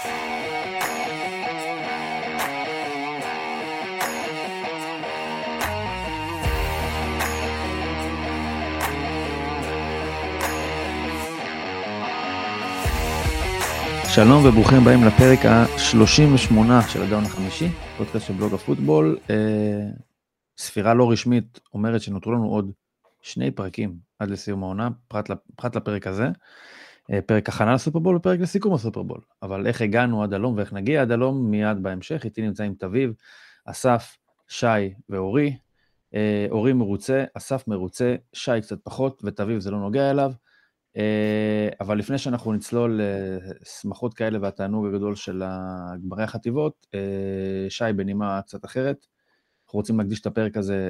שלום וברוכים הבאים לפרק ה-38 של הגאון החמישי, פודקאסט של בלוג הפוטבול. ספירה לא רשמית אומרת שנותרו לנו עוד 2 פרקים עד לסיום העונה, פרט לפרק הזה, פרק הכנה לסופרבול ופרק לסיכום הסופרבול. אבל איך הגענו עד הלום ואיך נגיע עד הלום מיד בהמשך. איתי נמצאים תביב, אסף, שי ואורי. אורי מרוצה, אסף מרוצה, שי קצת פחות ותביב זה לא נוגע אליו. אבל לפני שאנחנו נצלול לשמחות כאלה והתענוג הגדול של גמרי החטיבות, שי בנימה קצת אחרת, אנחנו רוצים להקדיש את הפרק הזה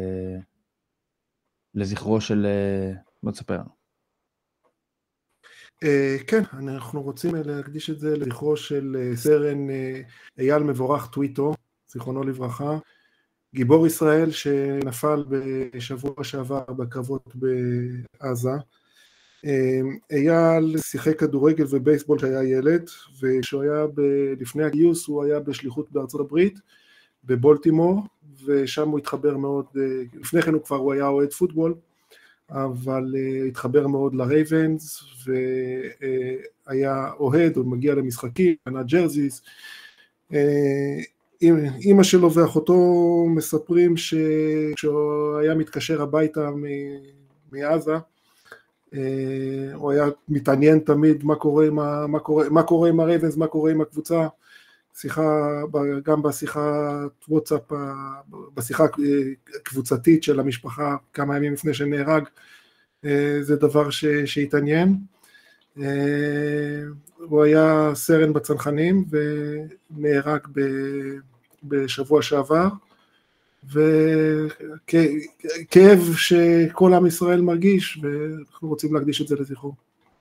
לזכרו של, בוא תספר לנו. כן, אנחנו רוצים להקדיש את זה לזכרו של סרן אייל מבורך טוויטו, זיכרונו לברכה, גיבור ישראל שנפל בשבוע שעבר בקרבות בעזה. אייל שיחק כדורגל ובייסבול שהיה ילד, וכשהוא היה לפני הגיוס הוא היה בשליחות בארצות הברית, בבולטימור, ושם הוא התחבר מאוד, לפני כן הוא היה אוהד פוטבול, אבל התחבר מאוד לרייבנס, והיה אוהד, הוא מגיע למשחקים, קנה ג'רזיס. אמא שלו ואחותו מספרים שכשהוא היה מתקשר הביתה מעזה, הוא היה מתעניין תמיד מה קורה עם הרייבנס, מה קורה עם הקבוצה, גם בשיחת וואטסאפ, בשיחה קבוצתית של המשפחה כמה ימים לפני שנהרג, זה דבר שהתעניין. הוא היה סרן בצנחנים ונהרג בשבוע שעבר, וכאב שכל עם ישראל מרגיש, ואנחנו רוצים להקדיש את זה לזכרו.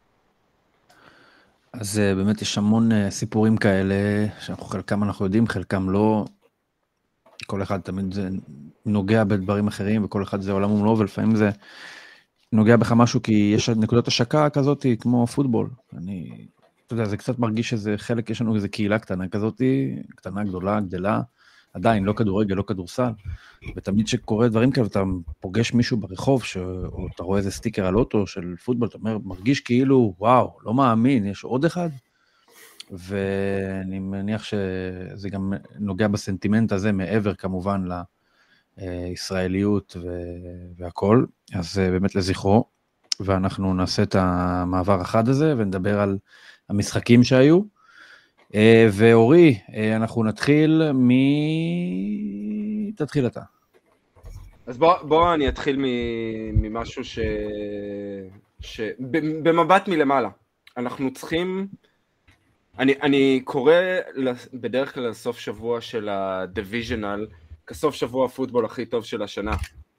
אז באמת יש המון סיפורים כאלה, חלקם אנחנו יודעים, חלקם לא, כל אחד תמיד זה נוגע בדברים אחרים, וכל אחד זה עולם ומלואו, ולפעמים זה נוגע בך משהו, כי יש נקודת השקה כזאת, כמו פוטבול. אתה יודע, זה קצת מרגיש שזה חלק, יש לנו איזו קהילה קטנה כזאת, קטנה, גדולה, גדלה, עדיין, לא כדורגל, לא כדורסל, ותמיד שקורה דברים כאלה, אתה פוגש מישהו ברחוב, או אתה רואה איזה סטיקר על אוטו של פוטבול, אתה אומר, מרגיש כאילו, וואו, לא מאמין, יש עוד אחד, ואני מניח שזה גם נוגע בסנטימנט הזה, מעבר כמובן לישראליות והכל, אז באמת לזכרו, ואנחנו נעשה את המעבר החד הזה, ונדבר על המשחקים שהיו, ואורי, אנחנו נתחיל תתחיל אתה. אז בוא אני אתחיל ממשהו במבט מלמעלה. אנחנו צריכים, אני קורא בדרך כלל לסוף שבוע של הדיוויז'נל, כסוף שבוע הפוטבול הכי טוב של השנה.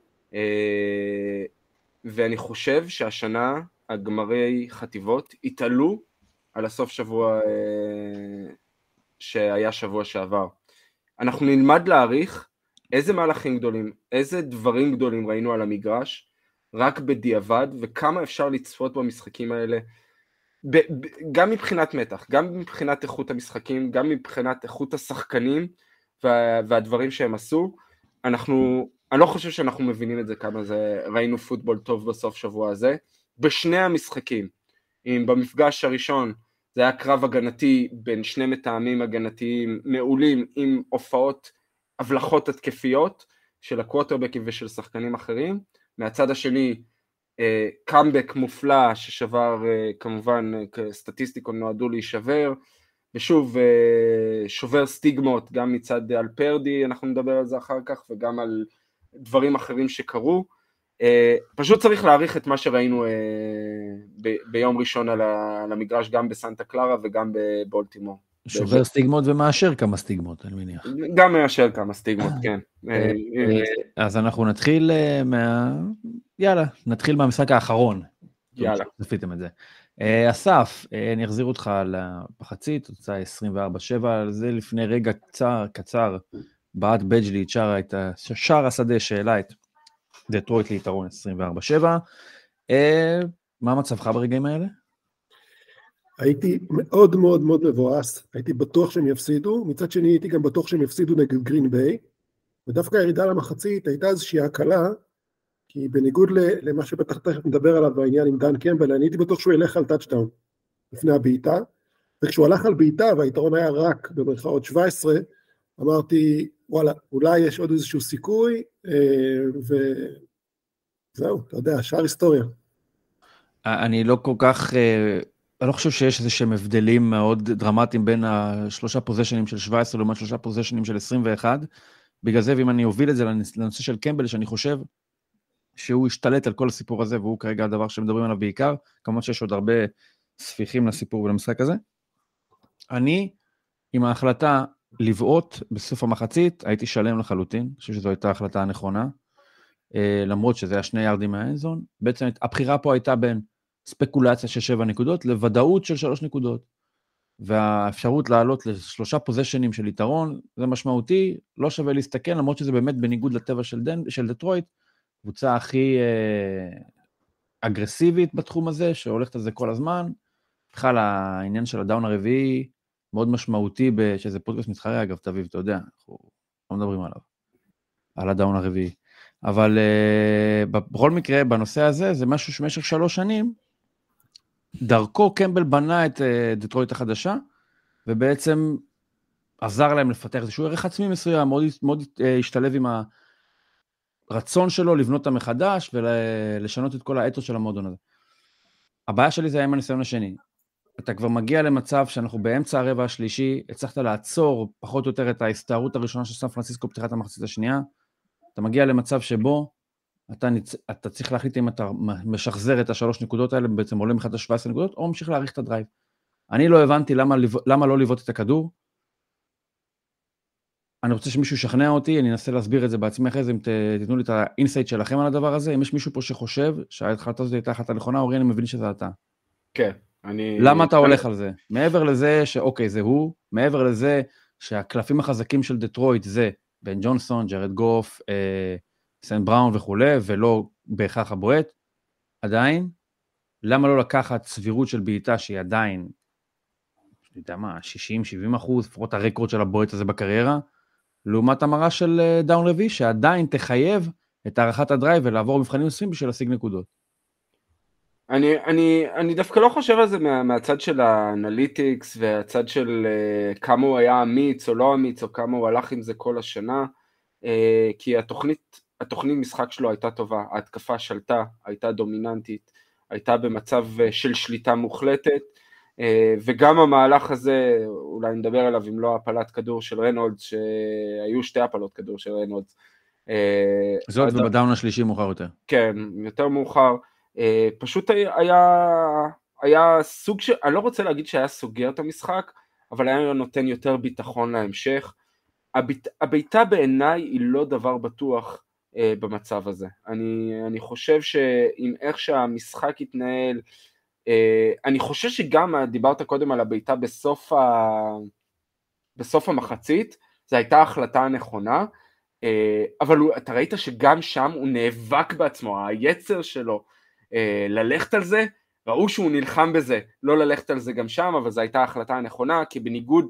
ואני חושב שהשנה הגמרי חטיבות התעלו על הסוף שבוע שהיה שבוע שעבר. אנחנו נלמד להעריך איזה מהלכים גדולים, איזה דברים גדולים ראינו על המגרש, רק בדיעבד, וכמה אפשר לצפות במשחקים האלה, גם מבחינת מתח, גם מבחינת איכות המשחקים, גם מבחינת איכות השחקנים, והדברים שהם עשו. אני לא חושב שאנחנו מבינים את זה, כמה זה ראינו פוטבול טוב בסוף שבוע הזה, בשני המשחקים. אם במפגש הראשון זה היה קרב הגנתי בין שני מתאמים הגנתיים מעולים עם הופעות הבלחות התקפיות של הקווטרבקים ושל שחקנים אחרים. מהצד השני קאמבק מופלא ששבר, כמובן סטטיסטיקות נועדו להישבר, ושוב שובר סטיגמות גם מצד אלפרדי, אנחנו נדבר על זה אחר כך, וגם על דברים אחרים שקרו. פשוט צריך להעריך את מה שראינו ביום ראשון על המגרש, גם בסנטה קלרה וגם בבולטימור. שובר סטיגמות ומאשר כמה סטיגמות, אני מניח. גם מאשר כמה סטיגמות, כן. אז אנחנו נתחיל נתחיל מהמשחק האחרון. יאללה. תפיתם את זה. אסף, אני אחזיר אותך למחצית, תוצאה 24-7, זה לפני רגע קצר, בעט בג'לי, שער השדה שאלה את דטרויט ליתרון 24-7. מה מצבך ברגעים האלה? הייתי מאוד מאוד מאוד מבואס, הייתי בטוח שהם יפסידו, מצד שני הייתי גם בטוח שהם יפסידו נגד גרין ביי, ודווקא הירידה למחצית הייתה איזושהי הקלה, כי בניגוד למה שבטח תכף נדבר עליו בעניין עם דן קמבל, אני הייתי בטוח שהוא ילך על טאצ'דאון לפני הבעיטה, וכשהוא הלך על בעיטה והיתרון היה רק במרכאות 17, אמרתי וואלה, אולי יש עוד איזשהו סיכוי, וזהו, אתה יודע, שאר היסטוריה. אני לא כל כך, אני לא חושב שיש איזה שהם הבדלים מאוד דרמטיים בין השלושה פוזיישנים של 17 לעומת שלושה פוזיישנים של 21, בגלל זה, ואם אני אוביל את זה לנושא של קמבל, שאני חושב שהוא השתלט על כל הסיפור הזה, והוא כרגע הדבר שמדברים עליו בעיקר, כמובן שיש עוד הרבה ספיחים לסיפור ולמשחק הזה. אני, עם ההחלטה לבעוט בסוף המחצית, הייתי שלם לחלוטין, אני חושב שזו הייתה החלטה הנכונה, למרות שזה היה 2 יארדים מהאנזון, בעצם הבחירה פה הייתה בין ספקולציה של 7 נקודות, לוודאות של 3 נקודות, והאפשרות לעלות ל3 פוזיישנים של יתרון, זה משמעותי, לא שווה להסתכל, למרות שזה באמת בניגוד לטבע של דטרויט, קבוצה הכי אגרסיבית בתחום הזה, שהולכת על זה כל הזמן, בכלל העניין של הדאון הרביעי, מאוד משמעותי, שזה פודקאסט מתחרה, אגב, תביב, אתה יודע, אנחנו לא מדברים עליו, על הדאון הרביעי, אבל בכל מקרה, בנושא הזה, זה משהו שמשך 3 שנים, דרכו קמבל בנה את דטרויט החדשה, ובעצם עזר להם לפתח איזשהו ערך עצמי מסוים, מאוד השתלב עם הרצון שלו לבנות אותה מחדש, ולשנות את כל האתוס של המועדון הזה. הבעיה שלי זה היה עם הניסיון השני. אתה כבר מגיע למצב שאנחנו באמצע הרבע השלישי, הצלחת לעצור פחות או יותר את ההסתערות הראשונה של סן פרנסיסקו פתיחת המחצית השנייה, אתה מגיע למצב שבו אתה צריך להחליט אם אתה משחזר את 3 נקודות האלה, בעצם עולה מחדש 17 נקודות, או ממשיך להאריך את הדרייב. אני לא הבנתי למה לא לבעוט את הכדור, אני רוצה שמישהו ישכנע אותי, אני אנסה להסביר את זה בעצמי אחרי זה, אם תיתנו לי את האינסייט שלכם על הדבר הזה, אם יש מישהו פה שחושב שההחלטה הזאת הייתה החלטה נכונה, אורי, אני מבין שזה אתה. כן, למה אתה הולך על זה? מעבר לזה שאוקיי, זה הוא, מעבר לזה שהקלפים החזקים של דטרויט זה בן ג'ונסון, ג'רד גוף, סן בראון וכו', ולא בהכרח הבועט, עדיין, למה לא לקחת סבירות של בעיטה שהיא עדיין, אני יודע מה, 60-70%, לפחות הרקורד של הבועט הזה בקריירה, לעומת המראה של דאון רביעי, שעדיין תחייב את הערכת הדרייב ולעבור מבחנים נוספים בשביל להשיג נקודות. אני דווקא לא חושב על זה מהצד של האנליטיקס, והצד של כמה הוא היה אמיץ או לא אמיץ, או כמה הוא הלך עם זה כל השנה, כי התוכנית משחק שלו הייתה טובה, ההתקפה שלטה, הייתה דומיננטית, הייתה במצב של שליטה מוחלטת, וגם המהלך הזה, אולי נדבר עליו אם לא הפלת כדור של רנולדס, שהיו 2 הפלות כדור של רנולדס. זאת ובדאון השלישי מאוחר יותר. כן, יותר מאוחר. פשוט היה סוג של, אני לא רוצה להגיד שהיה סוגר את המשחק, אבל היה נותן יותר ביטחון להמשך. הביתה בעיניי היא לא דבר בטוח במצב הזה. אני חושב שעם איך שהמשחק התנהל, אני חושב שגם דיברת קודם על הביתה בסוף המחצית, זו הייתה החלטה הנכונה, אבל אתה ראית שגם שם הוא נאבק בעצמו, היצר שלו ללכת על זה, ראו שהוא נלחם בזה, לא ללכת על זה גם שם, אבל זו הייתה ההחלטה הנכונה, כי בניגוד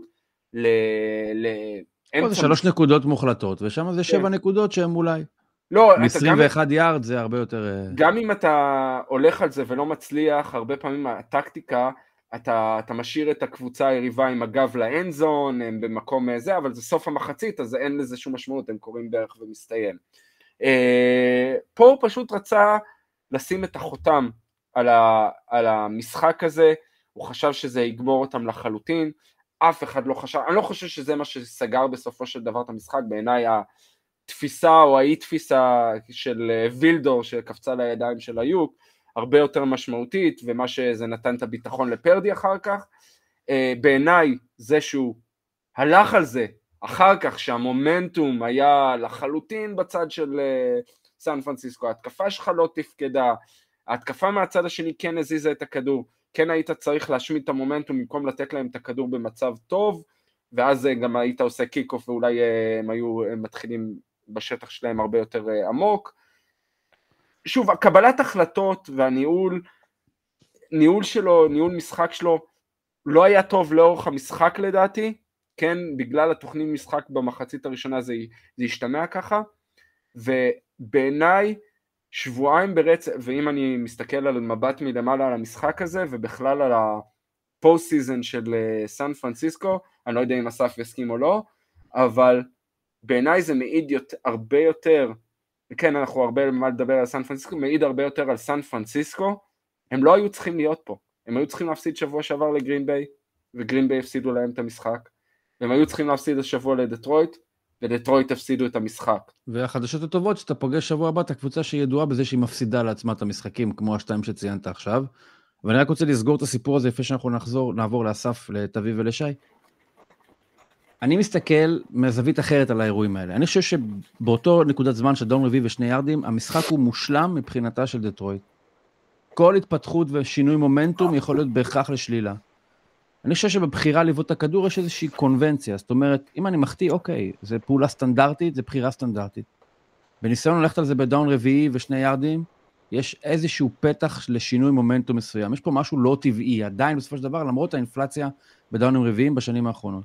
זה 3 נקודות מוחלטות, ושם זה 7 נקודות שהן אולי. לא, מ-21 יארד זה הרבה יותר... גם אם אתה הולך על זה ולא מצליח, הרבה פעמים הטקטיקה, אתה משאיר את הקבוצה היריבה עם הגב לאנזון, הם במקום זה, אבל זה סוף המחצית, אז אין לזה שום משמעות, הם קוראים בערך ומסתיים. פה הוא פשוט רצה לשים את החותם על המשחק הזה, הוא חשב שזה יגמור אותם לחלוטין, אף אחד לא חשב, אני לא חושב שזה מה שסגר בסופו של דבר את המשחק, בעיניי התפיסה או האי תפיסה של וילדור שקפצה לידיים של היוק, הרבה יותר משמעותית, ומה שזה נתן את הביטחון לפרדי אחר כך, בעיניי זה שהוא הלך על זה, אחר כך שהמומנטום היה לחלוטין בצד של סן פרנסיסקו, ההתקפה שלך לא תפקדה, ההתקפה מהצד השני כן הזיזה את הכדור, כן היית צריך להשמיד את המומנטום במקום לתת להם את הכדור במצב טוב, ואז גם היית עושה קיק-אוף ואולי הם היו מתחילים בשטח שלהם הרבה יותר עמוק. שוב, קבלת החלטות והניהול שלו, ניהול משחק שלו, לא היה טוב לאורך המשחק לדעתי, כן, בגלל התוכנית משחק במחצית הראשונה זה השתמע ככה, ובעיניי שבועיים ברצף, ואם אני מסתכל על מבט מלמעלה על המשחק הזה, ובכלל על הפוסט סיזן של סן פרנסיסקו, אני לא יודע אם אסף יסכים או לא, אבל בעיניי זה מעיד הרבה יותר, כן, אנחנו הרבה מה לדבר על סן פרנסיסקו, מעיד הרבה יותר על סן פרנסיסקו, הם לא היו צריכים להיות פה, הם היו צריכים להפסיד שבוע שעבר לגרין ביי, וגרין ביי הפסידו להם את המשחק, והם היו צריכים להפסיד השבוע לדטרויט, ודטרויט הפסידו את המשחק. והחדשות הטובות שאתה פוגש שבוע הבא את הקבוצה שהיא ידועה בזה שהיא מפסידה לעצמה את המשחקים, כמו השתיים שציינת עכשיו, ואני רק רוצה לסגור את הסיפור הזה לפני שאנחנו נעבור לאסף, לתביב ולשי. אני מסתכל מזווית אחרת על האירועים האלה. אני חושב שבאותו נקודת זמן של דאון רביעי ושני יארדים, המשחק הוא מושלם מבחינתה של דטרויט. כל התפתחות ושינוי מומנטום יכול להיות בהכרח לשלילה. אני חושב שבבחירה לבעוט את הכדור יש איזושהי קונבנציה, זאת אומרת, אם אני מחטיא, אוקיי, זה פעולה סטנדרטית, זה בחירה סטנדרטית. בניסיון ללכת על זה בדאון רביעי ושני יארדים, יש איזשהו פתח לשינוי מומנטום מסוים. יש פה משהו לא טבעי, עדיין בסופו של דבר, למרות האינפלציה בדאונים רביעיים בשנים האחרונות.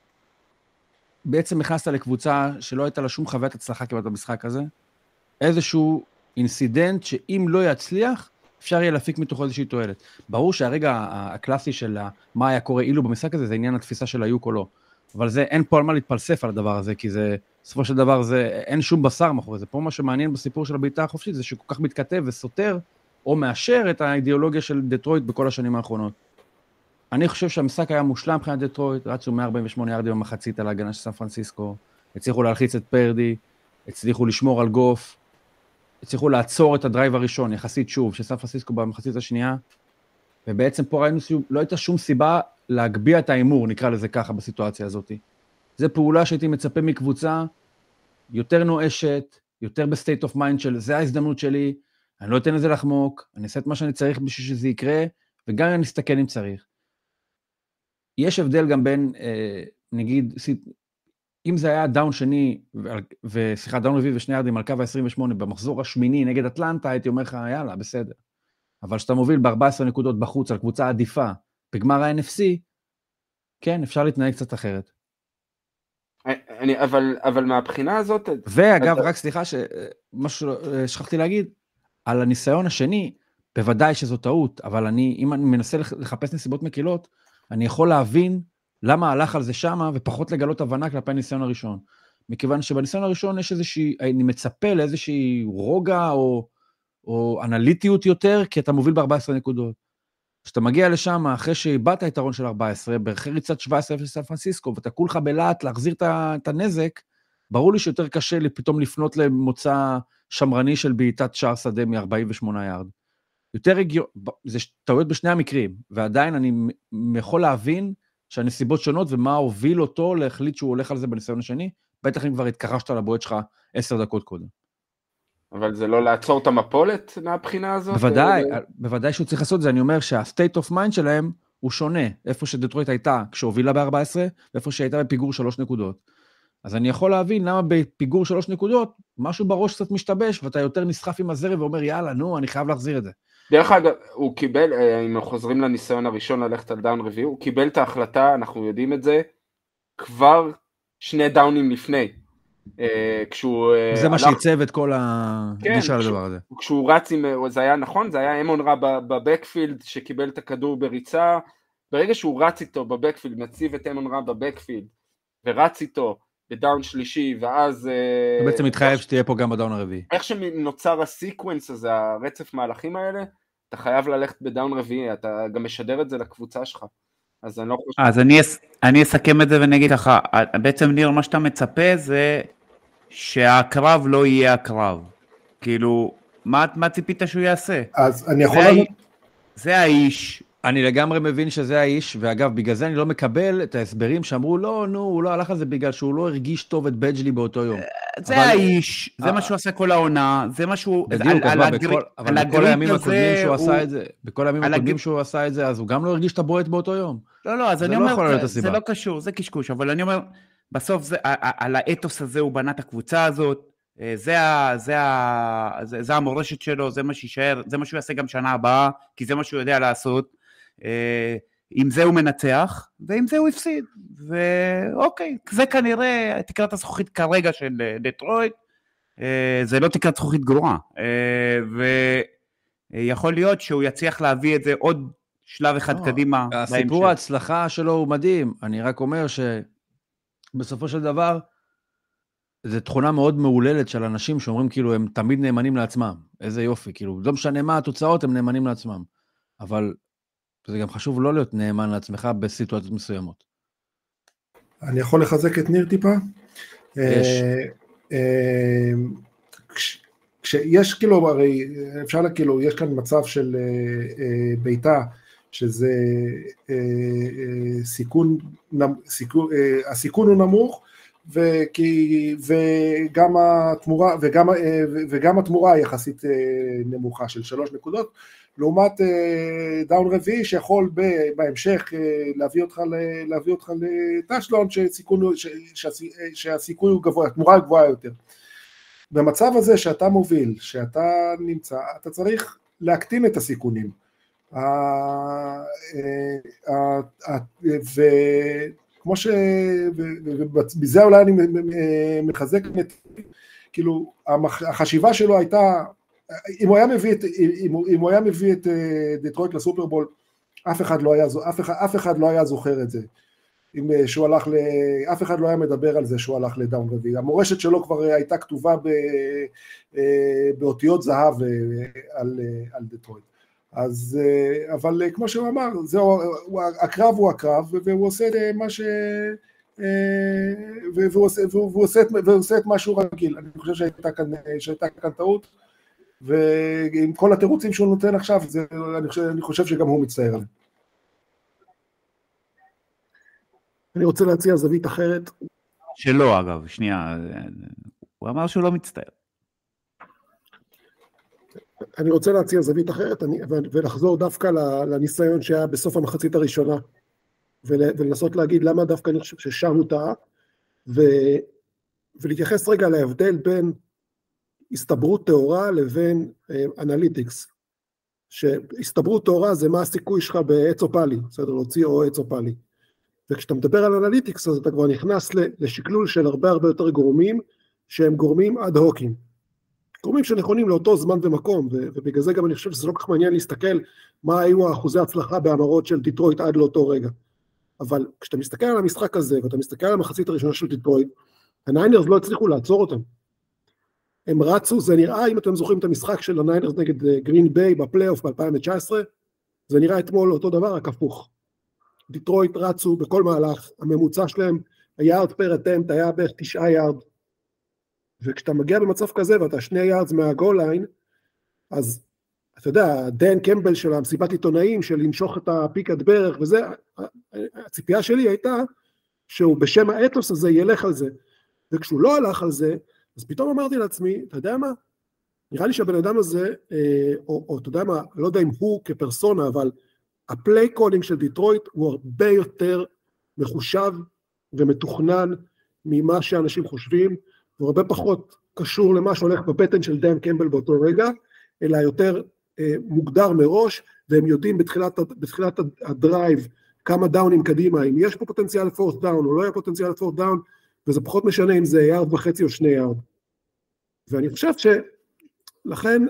בעצם נכנסת לקבוצה שלא הייתה לה שום חוויית הצלחה כמעט במשחק הזה, איזשהו אינסידנט שאם לא יצליח, אפשר יהיה להפיק מתוכו איזושהי תועלת. ברור שהרגע הקלאסי של מה היה קורה אילו במשחק הזה, זה עניין התפיסה של היוק או לא. אבל זה, אין פה על מה להתפלסף על הדבר הזה, כי זה, בסופו של דבר, זה, אין שום בשר מאחורי זה. פה מה שמעניין בסיפור של הבעיטה החופשית, זה שכל כך מתכתב וסותר, או מאשר את האידיאולוגיה של דטרויט בכל השנים האחרונות. אני חושב שהמשחק היה מושלם מבחינת דטרויט, רצו 148 יארדים במחצית על ההגנה של סן פרנסיסקו, הצליחו להלחיץ את פרדי, הצליחו לשמור על גוף, הצליחו לעצור את הדרייב הראשון, יחסית שוב, של סן פרנסיסקו במחצית השנייה, ובעצם פה ראינו שלא הייתה שום סיבה להגביע את האימור, נקרא לזה ככה, בסיטואציה הזאת. זו פעולה שהייתי מצפה מקבוצה יותר נואשת, יותר בסטייט אוף מיינד של, זה ההזדמנות שלי, אני לא אתן לזה לחמוק, אני אעשה את מה שאני צריך בשביל שזה יקרה, וגם אני אסתכן אם צריך. יש הבדל גם בין, נגיד, אם זה היה דאון שני, וסליחה, דאון רביעי ושני יארדים על קו ה-28, במחזור השמיני נגד אטלנטה, הייתי אומר לך, יאללה, בסדר. אבל שאתה מוביל ב-14 נקודות בחוץ על קבוצה עדיפה, בגמר ה-NFC, כן, אפשר להתנהג קצת אחרת. אבל מהבחינה הזאת... ואגב, רק סליחה, משהו שכחתי להגיד, על הניסיון השני, בוודאי שזו טעות, אבל אם אני מנסה לחפש נסיבות מקילות, אני יכול להבין למה הלך על זה שמה, ופחות לגלות הבנה כלפי הניסיון הראשון. מכיוון שבניסיון הראשון יש איזושהי, אני מצפה לאיזושהי רוגע או אנליטיות יותר, כי אתה מוביל ב-14 נקודות. כשאתה מגיע לשם, אחרי שאיבדת היתרון של 14, באחרי ריצת 17-0 לסן פרנסיסקו, ואתה כולך בלעט להחזיר את הנזק, ברור לי שיותר קשה לי פתאום לפנות למוצא שמרני של בעיטת שער שדה מ-48 יארד. יותר זה טעויות בשני המקרים, ועדיין אני יכול להבין שהנסיבות שונות, ומה הוביל אותו להחליט שהוא הולך על זה בניסיון השני, בטח אם כבר התקרשת על הבועט שלך 10 דקות קודם. אבל זה לא לעצור את המפולת מהבחינה הזאת? בוודאי שהוא צריך לעשות את זה, אני אומר שהסטייט אוף מיינד שלהם הוא שונה, איפה שדטרויט הייתה כשהובילה ב-14, ואיפה שהייתה בפיגור 3 נקודות. אז אני יכול להבין למה בפיגור 3 נקודות, משהו בראש קצת משתבש, ואתה יותר נסחף עם הזרם ואומר, יאללה, נו, אני חייב להחזיר את זה. דרך אגב, הוא קיבל, אם חוזרים לניסיון הראשון ללכת על דאון רביעי, הוא קיבל את ההחלטה, אנחנו יודעים את זה, כבר 2 דאונים לפני. זה מה שעיצב את כל הגישה לדבר הזה. כשהוא רץ עם, זה היה נכון, זה היה אמון רע בבקפילד שקיבל את הכדור בריצה, ברגע שהוא רץ איתו בבקפילד, מציב את אמון רע בבקפילד, ורץ איתו בדאון שלישי, ואז... אתה בעצם מתחייב שתהיה פה גם בדאון הרביעי. איך שנוצר הסיקוונס הזה, הרצף מהלכים האלה, אתה חייב ללכת בדאון רביעי, אתה גם משדר את זה לקבוצה שלך. אז אני לא חושב... אז אני אסכם את זה ונגיד ככה, בעצם ניר, מה שאתה מצפה זה שהקרב לא יהיה הקרב. כאילו, מה ציפית שהוא יעשה? אז אני יכול לענות... זה האיש. אני לגמרי מבין שזה האיש, ואגב, בגלל זה אני לא מקבל את ההסברים שאמרו, לא, נו, הוא לא הלך על זה בגלל שהוא לא הרגיש טוב את בג'לי באותו יום. זה האיש, זה מה שהוא עשה כל העונה, זה מה שהוא... בדיוק, אבל בכל הימים הקודמים שהוא עשה את זה, בכל הימים הקודמים שהוא עשה את זה, אז הוא גם לא הרגיש את הבועט באותו יום. לא, אז אני אומר, זה לא קשור, זה קשקוש, אבל אני אומר, בסוף על האתוס הזה הוא בנה את הקבוצה הזאת, זה המורשת שלו, זה מה שישאר, זה מה שהוא יעשה גם שנה הבאה, כי זה מה שהוא יודע לעשות. עם זה הוא מנצח, ועם זה הוא הפסיד, ואוקיי, זה כנראה תקרת הזכוכית כרגע של דטרויט, זה לא תקרת זכוכית גרועה, ויכול להיות שהוא יצליח להביא את זה עוד שלב אחד קדימה. הסיפור ההצלחה שלו הוא מדהים, אני רק אומר שבסופו של דבר, זו תכונה מאוד מעוללת של אנשים שאומרים כאילו הם תמיד נאמנים לעצמם, איזה יופי, כאילו לא משנה מה התוצאות, הם נאמנים לעצמם, אבל זה גם חשוב לא להיות נאמן לעצמך בסיטואציות מסוימות. אני יכול לחזק את ניר טיפה? יש. כשיש כאילו, הרי אפשר כאילו, יש כאן מצב של ביתה, שזה הסיכון הוא נמוך, וגם התמורה יחסית נמוכה של 3 נקודות, לעומת דאון רביעי שיכול בהמשך להביא אותך לטאצ'דאון שהסיכוי הוא גבוה, התמורה היא גבוהה יותר. במצב הזה שאתה מוביל, שאתה נמצא, אתה צריך להקטין את הסיכונים. וכמו ובזה אולי אני מחזק, כאילו החשיבה שלו הייתה, אם הוא היה מביא את דטרויט לסופרבול, אף אחד לא היה זוכר את זה. אף אחד לא היה מדבר על זה שהוא הלך לדאון רביעי. המורשת שלו כבר הייתה כתובה באותיות זהב על דטרויט. אז, אבל כמו שהוא אמר, הקרב הוא הקרב, והוא עושה מה והוא עושה את משהו רגיל. אני חושב שהייתה כאן טעות, ועם כל התירוצים שהוא נותן עכשיו, אני חושב שגם הוא מצטער עליהם. אני רוצה להציע זווית אחרת. שלא, אגב, שנייה, הוא אמר שהוא לא מצטער. אני רוצה להציע זווית אחרת, ולחזור דווקא לניסיון שהיה בסוף המחצית הראשונה, ולנסות להגיד למה דווקא אני חושב ששם הוא טעה, ולהתייחס רגע להבדל בין הסתברות תאורה לבין אנליטיקס, שהסתברות תאורה זה מה הסיכוי שלך בעץ או פלי, בסדר, להוציא או עץ או פלי, וכשאתה מדבר על אנליטיקס, אז אתה כבר נכנס לשקלול של הרבה יותר גורמים, שהם גורמים אד-הוקים, גורמים שנכונים לאותו זמן ומקום, ובגלל זה גם אני חושב שזה לא כך מעניין להסתכל, מה היו אחוזי ההצלחה בהמרות של דטרויט עד לאותו רגע, אבל כשאתה מסתכל על המשחק הזה, ואתה מסתכל על המחצית הראשונה של דטרויט, הניינרס לא הצליחו לעצור אותם, הם רצו, זה נראה, אם אתם זוכרים את המשחק של הניינרס נגד גרין ביי בפלייאוף ב-2019, זה נראה אתמול אותו דבר, רק הפוך. דטרויט רצו בכל מהלך, הממוצע שלהם, היארד פר אטמפט היה בערך 9 יארד, וכשאתה מגיע במצב כזה, ואתה 2 יארדס מהגול ליין, אז אתה יודע, דן קמבל של המסיבת עיתונאים, של למשוך את הפיק עד ברך, וזה, הציפייה שלי הייתה, שהוא בשם האתוס הזה ילך על זה, וכשהוא לא הלך על זה, אז פתאום אמרתי לעצמי, אתה יודע מה? נראה לי שהבן אדם הזה, או אתה יודע מה, לא יודע אם הוא כפרסונה, אבל הפליי קולינג של דטרויט הוא הרבה יותר מחושב ומתוכנן ממה שאנשים חושבים, הוא הרבה פחות קשור למה שהולך בבטן של דן קמבל באותו רגע, אלא יותר מוגדר מראש, והם יודעים בתחילת הדרייב כמה דאונים קדימה, אם יש פה פוטנציאל לפורט דאון או לא יהיה פוטנציאל לפורט דאון, וזה פחות משנה אם זה יארד וחצי או 2 יארד. ואני חושב שלכן,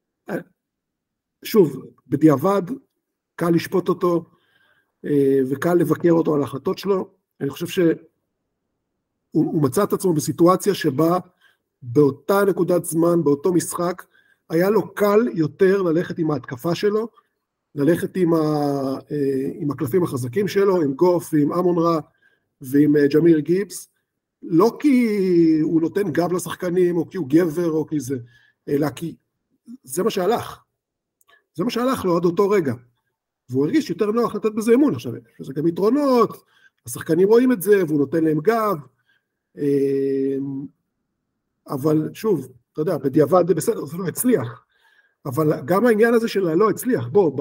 שוב, בדיעבד, קל לשפוט אותו, וקל לבקר אותו על ההחלטות שלו, אני חושב שהוא מצא את עצמו בסיטואציה שבה, באותה נקודת זמן, באותו משחק, היה לו קל יותר ללכת עם ההתקפה שלו, ללכת עם הקלפים החזקים שלו, עם גוף ועם אמון רע, ועם ג'מיר גיבס, לא כי הוא נותן גב לשחקנים, או כי הוא גבר, או כי זה, אלא כי זה מה שהלך. זה מה שהלך לו עד אותו רגע. והוא הרגיש יותר נוח לתת בזה אמון. עכשיו, יש גם יתרונות, השחקנים רואים את זה, והוא נותן להם גב, אבל שוב, אתה יודע, בדיעבד זה בסדר, זה לא הצליח. אבל גם העניין הזה של לא הצליח, בוא,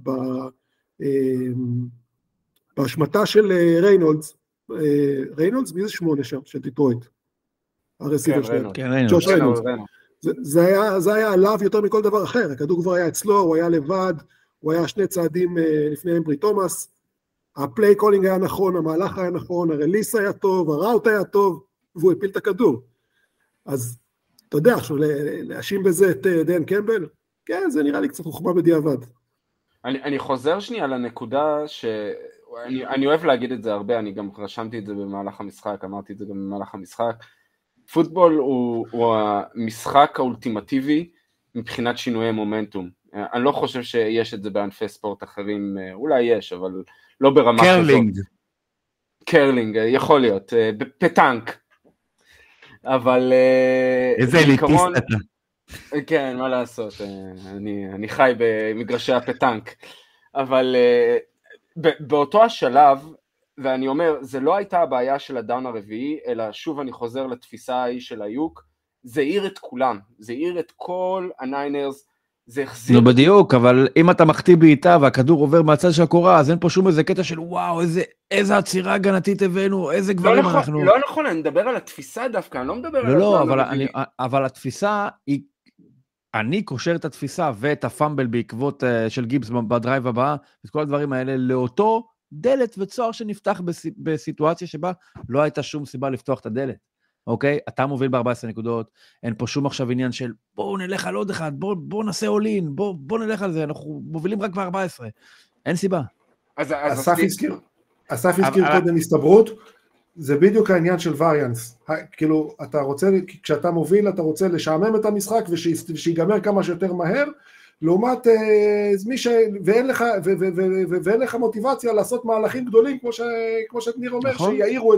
בהשמטה של ריינולדס, ריינולדס, מי זה 8 שם, של דטרויט? הרסיבר שלהם. כן, ריינולדס. זה היה עליו יותר מכל דבר אחר, הכדור כבר היה אצלו, הוא היה לבד, הוא היה 2 צעדים לפני אמברי תומאס, הפליי קולינג היה נכון, המהלך היה נכון, הרליס היה טוב, הראוט היה טוב, והוא הפיל את הכדור. אז אתה יודע, עכשיו להאשים בזה את דן קמבל, כן, זה נראה לי קצת חוכמה בדיעבד. אני חוזר שנייה לנקודה אני אוהב להגיד את זה הרבה, אני גם רשמתי את זה במהלך המשחק, אמרתי את זה גם במהלך המשחק. פוטבול הוא המשחק האולטימטיבי מבחינת שינויי מומנטום. אני לא חושב שיש את זה בענפי ספורט אחרים, אולי יש, אבל לא ברמה כזאת. קרלינג. קרלינג, יכול להיות, פטנק. אבל איזה אליטיסט אתה. כן, מה לעשות, אני חי במגרשי הפטנק. אבל באותו השלב, ואני אומר, זה לא הייתה הבעיה של הדאון הרביעי, אלא שוב אני חוזר לתפיסה ההיא של היוק, זה העיר את כולם, זה העיר את כל הניינרס, זה החזיר... לא בדיוק, אבל אם אתה מחטיא בעיטה והכדור עובר מהצד של הקורה, אז אין פה שום איזה קטע של וואו, איזה עצירה הגנתית הבאנו, איזה גברים אנחנו... לא נכון, אני מדבר על התפיסה דווקא, אני לא מדבר על... לא, אבל התפיסה היא... אני קושר את התפיסה ואת הפאמבל בעקבות של גיבס בדרייב הבא, את כל הדברים האלה לאותו דלת וצוהר שנפתח בסיטואציה שבה לא הייתה שום סיבה לפתוח את הדלת, אוקיי? אתה מוביל ב-14 נקודות, אין פה שום עכשיו עניין של בואו נלך על עוד אחד, בואו נעשה אולין, בואו נלך על זה, אנחנו מובילים רק ב-14, אין סיבה. אסף הזכיר קודם הסתברות, זה בדיוק העניין של וריאנס, כאילו אתה רוצה, כשאתה מוביל אתה רוצה לשעמם את המשחק ושיגמר כמה שיותר מהר, לעומת ואין לך מוטיבציה לעשות מהלכים גדולים כמו שניר אומר, שיעירו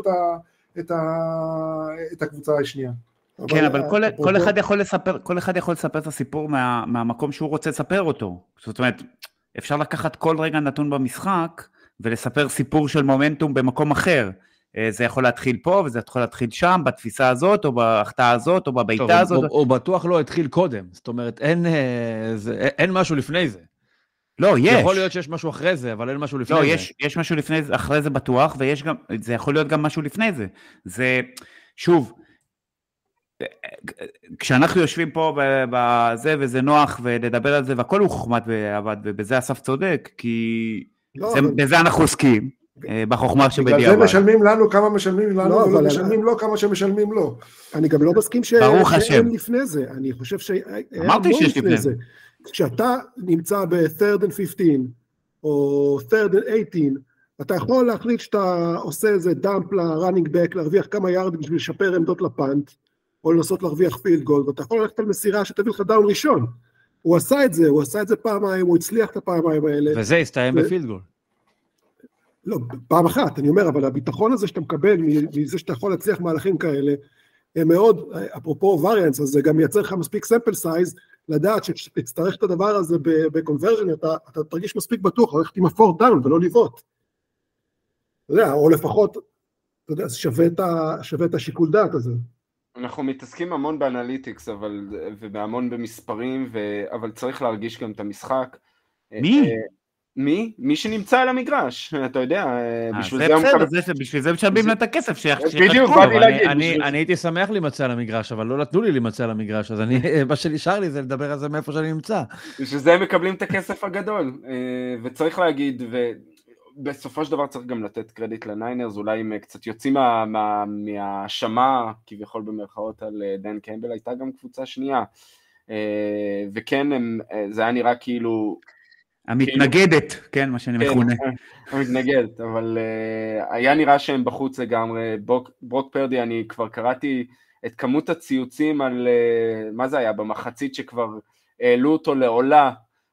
את הקבוצה השנייה. כן, אבל כל אחד יכול לספר את הסיפור מהמקום שהוא רוצה לספר אותו, זאת אומרת, אפשר לקחת כל רגע נתון במשחק ולספר סיפור של מומנטום במקום אחר, זה יכול להתחיל פה, וזה יכול להתחיל שם, בתפיסה הזאת, או בהחטאה הזאת, או בביתה הזאת. או בטוח לא התחיל קודם, זאת אומרת, אין משהו לפני זה. לא, יש. יכול להיות שיש משהו אחרי זה, אבל אין משהו לפני זה. לא, יש משהו לפני זה, אחרי זה בטוח, ויש גם, זה יכול להיות גם משהו לפני זה. זה, שוב, כשאנחנו יושבים פה בזה, וזה נוח, ולדבר על זה, והכל הוא חוכמת ועבד, ובזה אסף צודק, כי בזה אנחנו עוסקים. בחוכמה שבדיעבד. בגלל זה משלמים לנו כמה משלמים לנו, ולא משלמים לו כמה שמשלמים לו. אני גם לא מסכים שאין לפני זה, אני חושב אמרתי שיש לפני זה. כשאתה נמצא ב-3rd and 15, או 3rd and 18, אתה יכול להחליט שאתה עושה איזה דאמפ לרנינג בק, להרוויח כמה יארד בשביל לשפר עמדות לפאנט, או לנסות להרוויח פילד גול, ואתה יכול ללכת על מסירה שתביא לך דאון ראשון. הוא עשה את זה פעמיים, הוא הצליח את הפעמיים האלה. וזה הסתיים בפילד גול. לא, פעם אחת, אני אומר, אבל הביטחון הזה שאתה מקבל, מזה שאתה יכול להצליח מהלכים כאלה, הם מאוד, אפרופו וריאנס, אז זה גם מייצר לך מספיק סמפל סייז, לדעת שתצטרך את הדבר הזה בקונברז'ן, אתה תרגיש מספיק בטוח, ללכת עם הפורט דאון ולא לבעוט. אתה יודע, או לפחות, אתה יודע, שווה את השיקול דעת הזה. אנחנו מתעסקים המון באנליטיקס, והמון במספרים, אבל צריך להרגיש גם את המשחק. מי שנמצא על המגרש, אתה יודע, בשביל זה משלמים את הכסף בדיוק, באתי להגיד. אני הייתי שמח להימצא על המגרש, אבל לא נתנו לי להימצא על המגרש, אז מה שנשאר לי זה לדבר על זה מאיפה שאני נמצא. בשביל זה הם מקבלים את הכסף הגדול, וצריך להגיד, ובסופו של דבר צריך גם לתת קרדיט לניינרס, אולי הם קצת יוצאים מהאשמה, כביכול במרכאות על דן קמבל, הייתה גם קבוצה שנייה, וכן, זה היה נראה כאילו, המתנגדת, כן, מה שאני מכונה. המתנגדת, אבל היה נראה שהם בחוץ לגמרי. ברוק פרדי, אני כבר קראתי את כמות הציוצים על, מה זה היה, במחצית שכבר העלו אותו לעולה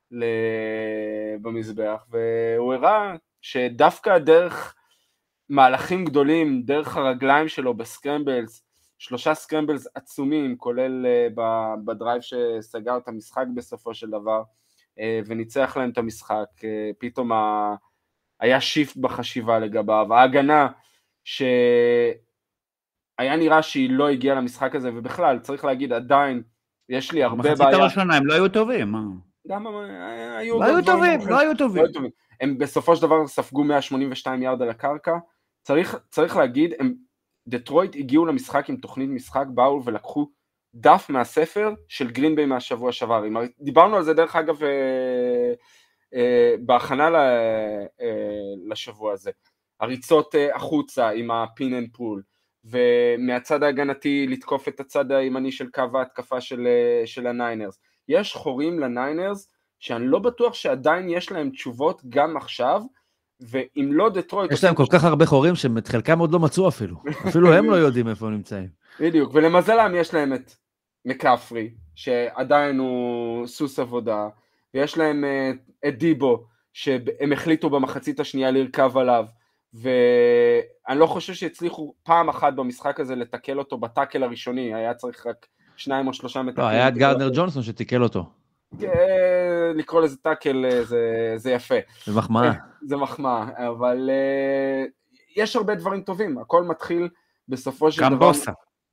במזבח, והוא הראה שדווקא דרך מהלכים גדולים, דרך הרגליים שלו בסקרמבלס, 3 סקרמבלס עצומים, כולל בדרייב שסגר את המשחק בסופו של דבר, וניצח להם את המשחק, פתאום היה שיפט בחשיבה לגביו, ההגנה שהיה נראה שהיא לא הגיעה למשחק הזה, ובכלל צריך להגיד עדיין, יש לי הרבה בעיה. מחצית הראשונה הם לא היו טובים, גם לא היו טובים. הם בסופו של דבר ספגו 182 יארד על הקרקע, צריך להגיד, דטרויט הגיעו למשחק עם תוכנית משחק, באו ולקחו דף מהספר של גרין ביי מהשבוע שעבר, דיברנו על זה דרך אגב בהכנה לשבוע הזה. הריצות החוצה עם הפין אנד פול, ומהצד ההגנתי לתקוף את הצד הימני של קו ההתקפה של הניינרס. יש חורים לניינרס שאני לא בטוח שעדיין יש להם תשובות גם עכשיו, ואם לא דטרויט... יש להם כל כך הרבה חורים שאת חלקם עוד לא מצאו אפילו הם לא יודעים איפה הם נמצאים. בדיוק, ולמזלם יש להם את מקפרי, שעדיין הוא סוס עבודה, ויש להם את דיבו, שהם החליטו במחצית השנייה לרכב עליו, ואני לא חושב שהצליחו פעם אחת במשחק הזה לתקל אותו בטאקל הראשוני, היה צריך רק 2 או 3 מטקלים. לא, היה את גארדנר ג'ונסון שתיקל אותו. לקרוא לזה טאקל זה יפה. זה מחמאה. זה מחמאה, אבל יש הרבה דברים טובים, הכל מתחיל בסופו של דבר. גם בוסה.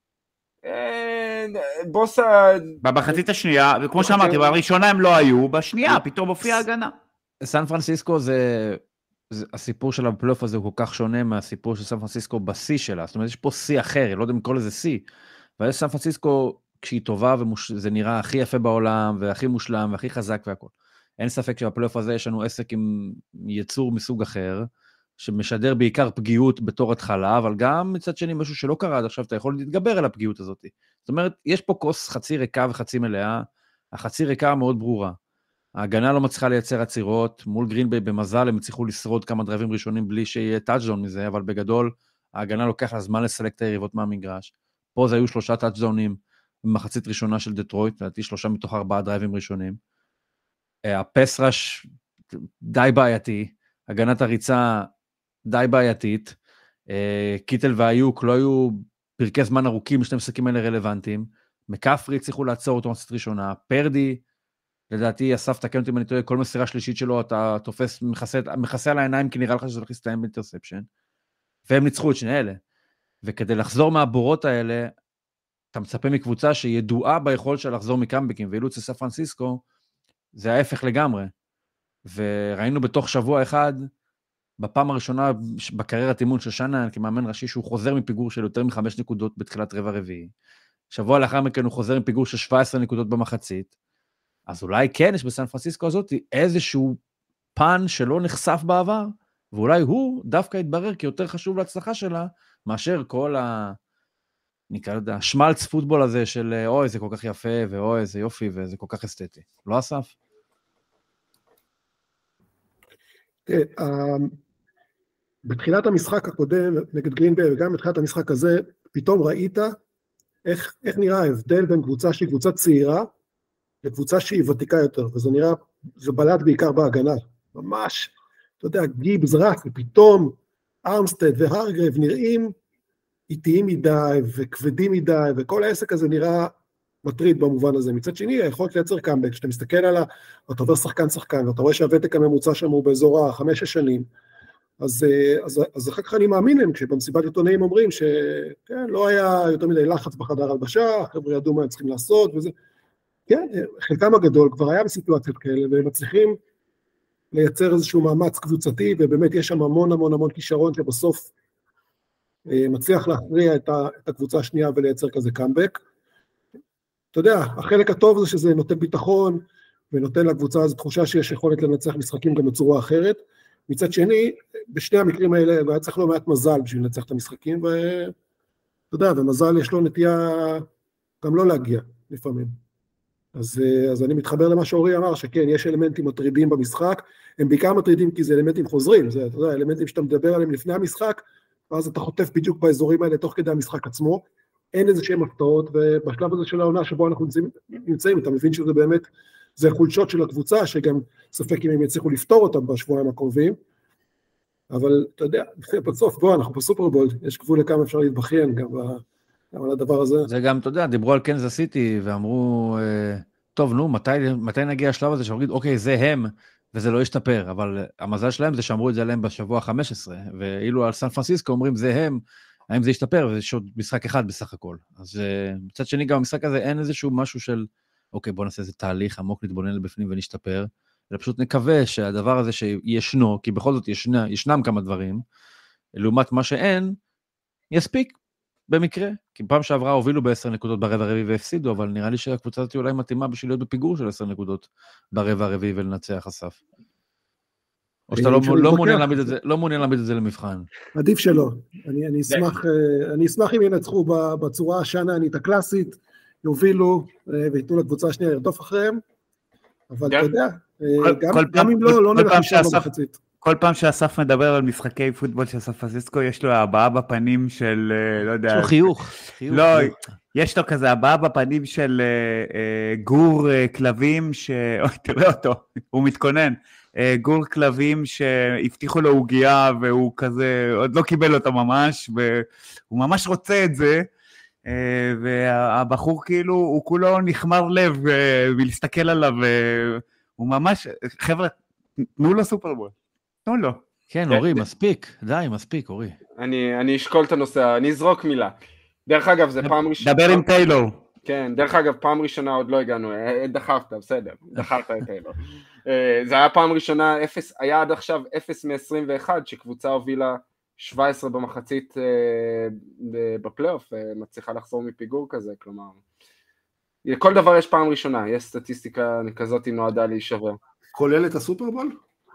בוסה... במחצית השנייה, וכמו שאמרתי, בראשונה הם לא היו, בשנייה פתאום הופיעה הגנה. סן פרנסיסקו זה הסיפור של הפלייאוף הזה הוא כל כך שונה מהסיפור של סן פרנסיסקו בשיא שלה, זאת אומרת יש פה שיא אחר, לא יודע אם לקרוא לזה שיא, אבל סן פרנסיסקו כשהיא טובה וזה נראה הכי יפה בעולם והכי מושלם והכי חזק והכל. אין ספק שבפלייאוף הזה יש לנו עסק עם יצור מסוג אחר, שמשדר בעיקר פגיעות בתור התחלה, אבל גם מצד שני משהו שלא קרה עד עכשיו, אתה יכול להתגבר על הפגיעות הזאת. זאת אומרת, יש פה כוס חצי ריקה וחצי מלאה, החצי ריקה מאוד ברורה. ההגנה לא מצליחה לייצר עצירות, מול גרינביי במזל הם הצליחו לשרוד כמה דרייבים ראשונים בלי שיהיה טאצ'דאון מזה, אבל בגדול ההגנה לוקח לה זמן לסלק את היריבות מהמגרש. פה זה היו 3 טאצ'דאונים במחצית ראשונה של דטרויט, לדעתי 3 מתוך 4 דרייבים ראשונים. הפס רש די בעייתי, הגנת הריצה די בעייתית, קיטל והיוק לא היו פרקי זמן ארוכים, שני משחקים האלה רלוונטיים, מקפרי הצליחו לעצור אותו במחצית ראשונה, פרדי, לדעתי אסף תקן אותי אם אני טועה, כל מסירה שלישית שלו אתה תופס, מכסה על העיניים כי נראה לך שזה הולך להסתיים באינטרספשן, והם ניצחו את שני אלה, וכדי לחזור מהבורות האלה, אתה מצפה מקבוצה שידועה ביכולת של לחזור מקאמבקים, ואילוץ לסן פרנסיסקו, זה ההפך לגמרי, וראינו בתוך שבוע אחד, בפעם הראשונה בקריירת אימון של שנה, כמאמן ראשי שהוא חוזר מפיגור של יותר מ5 נקודות בתחילת רבע רביעי, שבוע לאחר מכן הוא חוזר מפיגור של 17 נקודות במחצית, אז אולי כן יש בסן פרנסיסקו הזאת איזשהו פן שלא נחשף בעבר, ואולי הוא דווקא יתברר כי יותר חשוב להצלחה שלה, מאשר כל נקרא לזה, השמלץ פוטבול הזה של אוי זה כל כך יפה, ואוי זה יופי, וזה כל כך אסתטי. לא אסף? בתחילת המשחק הקודם נגד גרינביי, וגם בתחילת המשחק הזה, פתאום ראית איך נראה ההבדל בין קבוצה שהיא קבוצה צעירה, לקבוצה שהיא ותיקה יותר, וזה נראה, זה בלט בעיקר בהגנה, ממש, אתה יודע, גיבס רץ, ופתאום ארמסטד והרגרב נראים איטיים מדי, וכבדים מדי, וכל העסק הזה נראה מטריד במובן הזה. מצד שני, יכולת לייצר קאמבק, שאתה מסתכל עליו, ואתה עובר שחקן, ואתה רואה שהוותק הממוצע שם הוא באזור 5-6 שנים, אז אחר כך אני מאמין להם, כשבמסיבת עיתונאים אומרים שכן, לא היה יותר מדי לחץ בחדר הלבשה, החבר'ה ידעו מה הם צריכים לעשות, וזה, כן, חלקם הגדול כבר היה בסיטואציות כאלה, והם מצליחים לייצר איזשהו מאמץ קבוצתי, ובאמת יש שם המון כישרון, שבסוף מצליח להכריע את הקבוצה השנייה, ולייצר כזה קאמבק. אתה יודע, החלק הטוב זה שזה נותן ביטחון, ונותן לקבוצה הזו תחושה שיש יכולת לנצח משחקים גם בצורה אחרת. מצד שני, בשני המקרים האלה, היה צריך לא מעט מזל בשביל לנצח את המשחקים, ואתה יודע, ומזל יש לו נטייה גם לא להגיע לפעמים. אז אני מתחבר למה שאורי אמר, שכן, יש אלמנטים מטרידים במשחק, הם בעיקר מטרידים כי זה אלמנטים חוזרים, זה, אתה יודע, אלמנטים שאתה מדבר עליהם לפני המשחק, ואז אתה חוטף בדיוק באזורים האלה תוך כדי המשחק עצמו, אין איזה שהם הפתעות, ובשלב הזה של העונה שבו אנחנו נמצאים, אתה מבין שזה באמת, זה חולשות של הקבוצה, שגם ספק אם הם יצליחו לפתור אותם בשבועיים הקרובים, אבל אתה יודע, בסוף, בוא, אנחנו בסופרבול, יש גבול לכמה אפשר להתבכיין גם על הדבר הזה. זה גם, אתה יודע, דיברו על קנזס סיטי, ואמרו, טוב, נו, מתי נגיע השלב הזה, שאומרים, אוקיי, זה הם, וזה לא ישתפר, אבל המזל שלהם זה שאמרו את זה עליהם בשבוע 15, ואילו על סן פרנסיסקו אומרים, זה הם, האם זה ישתפר, ויש עוד משחק אחד בסך הכל. אז מצד שני, גם במשחק הזה אין איזשהו משהו של, אוקיי, בוא נעשה איזה תהליך עמוק, נתבונן לבפנים ונשתפר, אלא פשוט נקווה שהדבר הזה שישנו, כי בכל זאת ישנם כמה דברים, לעומת מה שאין, יספיק במקרה, כי פעם שעברה הובילו ב10 נקודות ברבע הרביעי והפסידו, אבל נראה לי שהקבוצה הזאת אולי מתאימה בשביל להיות בפיגור של 10 נקודות ברבע הרביעי ולנצח אסף. או שאתה לא מעוניין להעמיד את זה למבחן. עדיף שלא. אני אשמח אם ינצחו בצורה השעננית הקלאסית, יובילו ויתנו לקבוצה השנייה לרדוף אחריהם, אבל אתה יודע, גם אם לא נלך לשם במחצית. כל פעם שאסף מדבר על משחקי פוטבול של סן פרנסיסקו, יש לו הבעה בפנים של, לא יודע... יש לו חיוך. לא, יש לו כזה הבעה בפנים של גור כלבים, תראה אותו, הוא מתכונן, גור כלבים שהבטיחו לו הוגייה, והוא כזה, עוד לא קיבל אותה ממש, והוא ממש רוצה את זה, והבחור כאילו, הוא כולו נחמר לב, ולהסתכל עליו, הוא ממש, חבר'ה, תנו לו סופרבול. תנו לו. כן, אורי, מספיק. די, מספיק, אורי. אני אשקול את הנושא, אני אזרוק מילה. דרך אגב, זה פעם ראשונה... דבר עם טיילור. כן, דרך אגב, פעם ראשונה עוד לא הגענו, דחפת, בסדר, דחפת את טיילור. זה היה פעם ראשונה, היה עד עכשיו 0 מ-21, שקבוצה הובילה 17 במחצית בפלייאוף, מצליחה לחזור מפיגור כזה, כלומר... כל דבר יש פעם ראשונה, יש סטטיסטיקה כזאת נועדה להישבר. כולל את הסופרבול?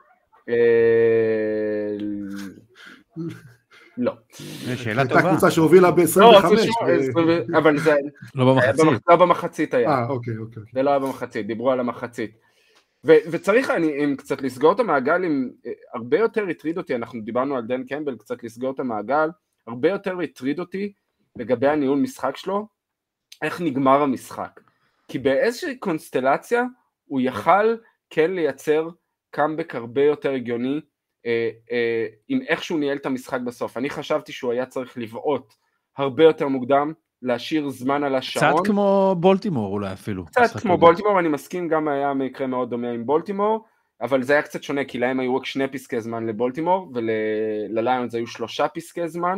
לא. שאלה טובה. הייתה קבוצה שהובילה ב-25. אבל זה... לא במחצית. לא במחצית היה. אוקיי. זה לא היה במחצית, דיברו על המחצית. וצריך אם קצת לסגור את המעגל, הרבה יותר הטריד אותי, אנחנו דיברנו על דן קמבל, קצת לסגור את המעגל, הרבה יותר הטריד אותי לגבי הניהול משחק שלו, איך נגמר המשחק. כי באיזושהי קונסטלציה הוא יכל כן לייצר קאמבק הרבה יותר הגיוני, עם איך שהוא ניהל את המשחק בסוף. אני חשבתי שהוא היה צריך לבעוט הרבה יותר מוקדם, להשאיר זמן על השעון. קצת כמו בולטימור אולי אפילו. קצת כמו בולטימור, אני מסכים, גם היה מקרה מאוד דומה עם בולטימור, אבל זה היה קצת שונה, כי להם היו רק 2 פסקי זמן לבולטימור, ולליונס היו 3 פסקי זמן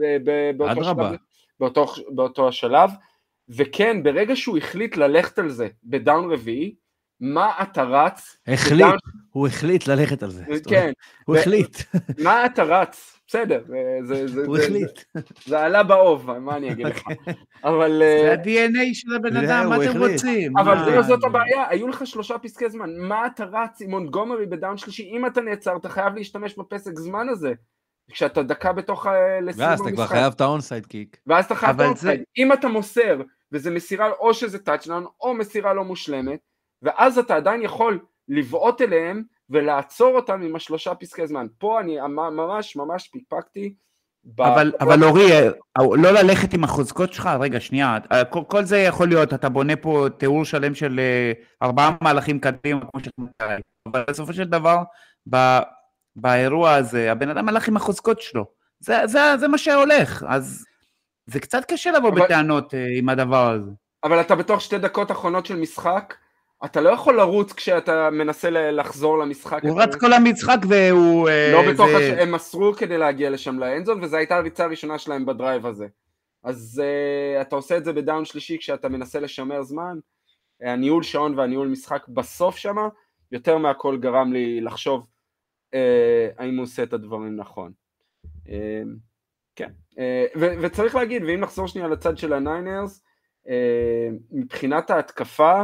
באותו השלב, וכן, ברגע שהוא החליט ללכת על זה בדאון רביעי, מה אתה רץ? הוא החליט ללכת על זה. כן. הוא החליט. מה אתה רץ? בסדר. הוא החליט. זה עלה באוב, מה אני אגיד לך? אבל... זה ה-DNA של הבן אדם, מה אתם רוצים? אבל זאת הבעיה, היו לך 3 פסקי זמן, מה אתה רץ עם מונטגומרי בדאון שלישי? אם אתה נעצר, אתה חייב להשתמש בפסק זמן הזה. כשאתה דקה בתוך לסיום ואז אתה כבר חייב את האונסייד קיק. ואז אתה חייב את האונסייד. אם אתה מוסר, וזה מסירה או שזה טאצ'דאון, או מסירה לא מושלמת, ואז אתה עדיין יכול לבעוט אליהם ולעצור אותם עם 3 פסקי זמן. פה אני ממש פיקפקתי. אבל אורי, לא ללכת עם החוזקות שלך, רגע שנייה, כל זה יכול להיות, אתה בונה פה תיאור שלם של 4 מהלכים קדימה, כמו שאתה מתאר, אבל בסופו של דבר, באירוע הזה, הבן אדם הלך עם החוזקות שלו, זה מה שהולך, אז זה קצת קשה לבוא בטענות עם הדבר הזה. אבל אתה בתוך 2 דקות אחרונות של משחק, אתה לא יכול לרוץ כשאתה מנסה לחזור למשחק. הוא רץ כל המשחק והוא... לא בתוך הם מסרו כדי להגיע לשם לאנזון, וזו הייתה הריצה הראשונה שלהם בדרייב הזה. אז אתה עושה את זה בדאון שלישי כשאתה מנסה לשמר זמן. הניהול שעון והניהול משחק בסוף שמה, יותר מהכל גרם לי לחשוב האם הוא עושה את הדברים נכון. כן. וצריך להגיד, ואם נחזור שנייה לצד של הניינרס, מבחינת ההתקפה,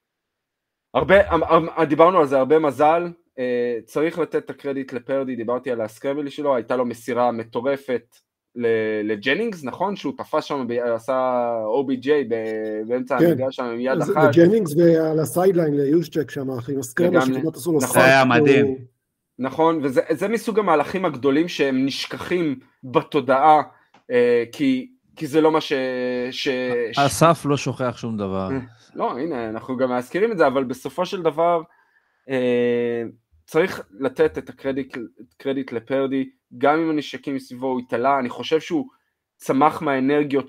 דיברנו על זה, הרבה מזל, צריך לתת את הקרדיט לפרדי, דיברתי על הסקרבלי שלו, הייתה לו מסירה מטורפת לג'נינגס, נכון? שהוא תפס שם, עשה OBJ באמצע המגרש שם עם יד אחת. לג'נינגס ועל הסיידליין ליוז'צ'ק שם, עם הסקרבלי שכמעט עשו לו סייד. זה היה מדהים. נכון, וזה מסוג המהלכים הגדולים שהם נשכחים בתודעה, כי זה לא מה אסף לא שוכח שום דבר. לא, הנה, אנחנו גם מזכירים את זה, אבל בסופו של דבר צריך לתת את הקרדיט לפרדי, גם אם הנשקים מסביבו הוא התעלה, אני חושב שהוא צמח מהאנרגיות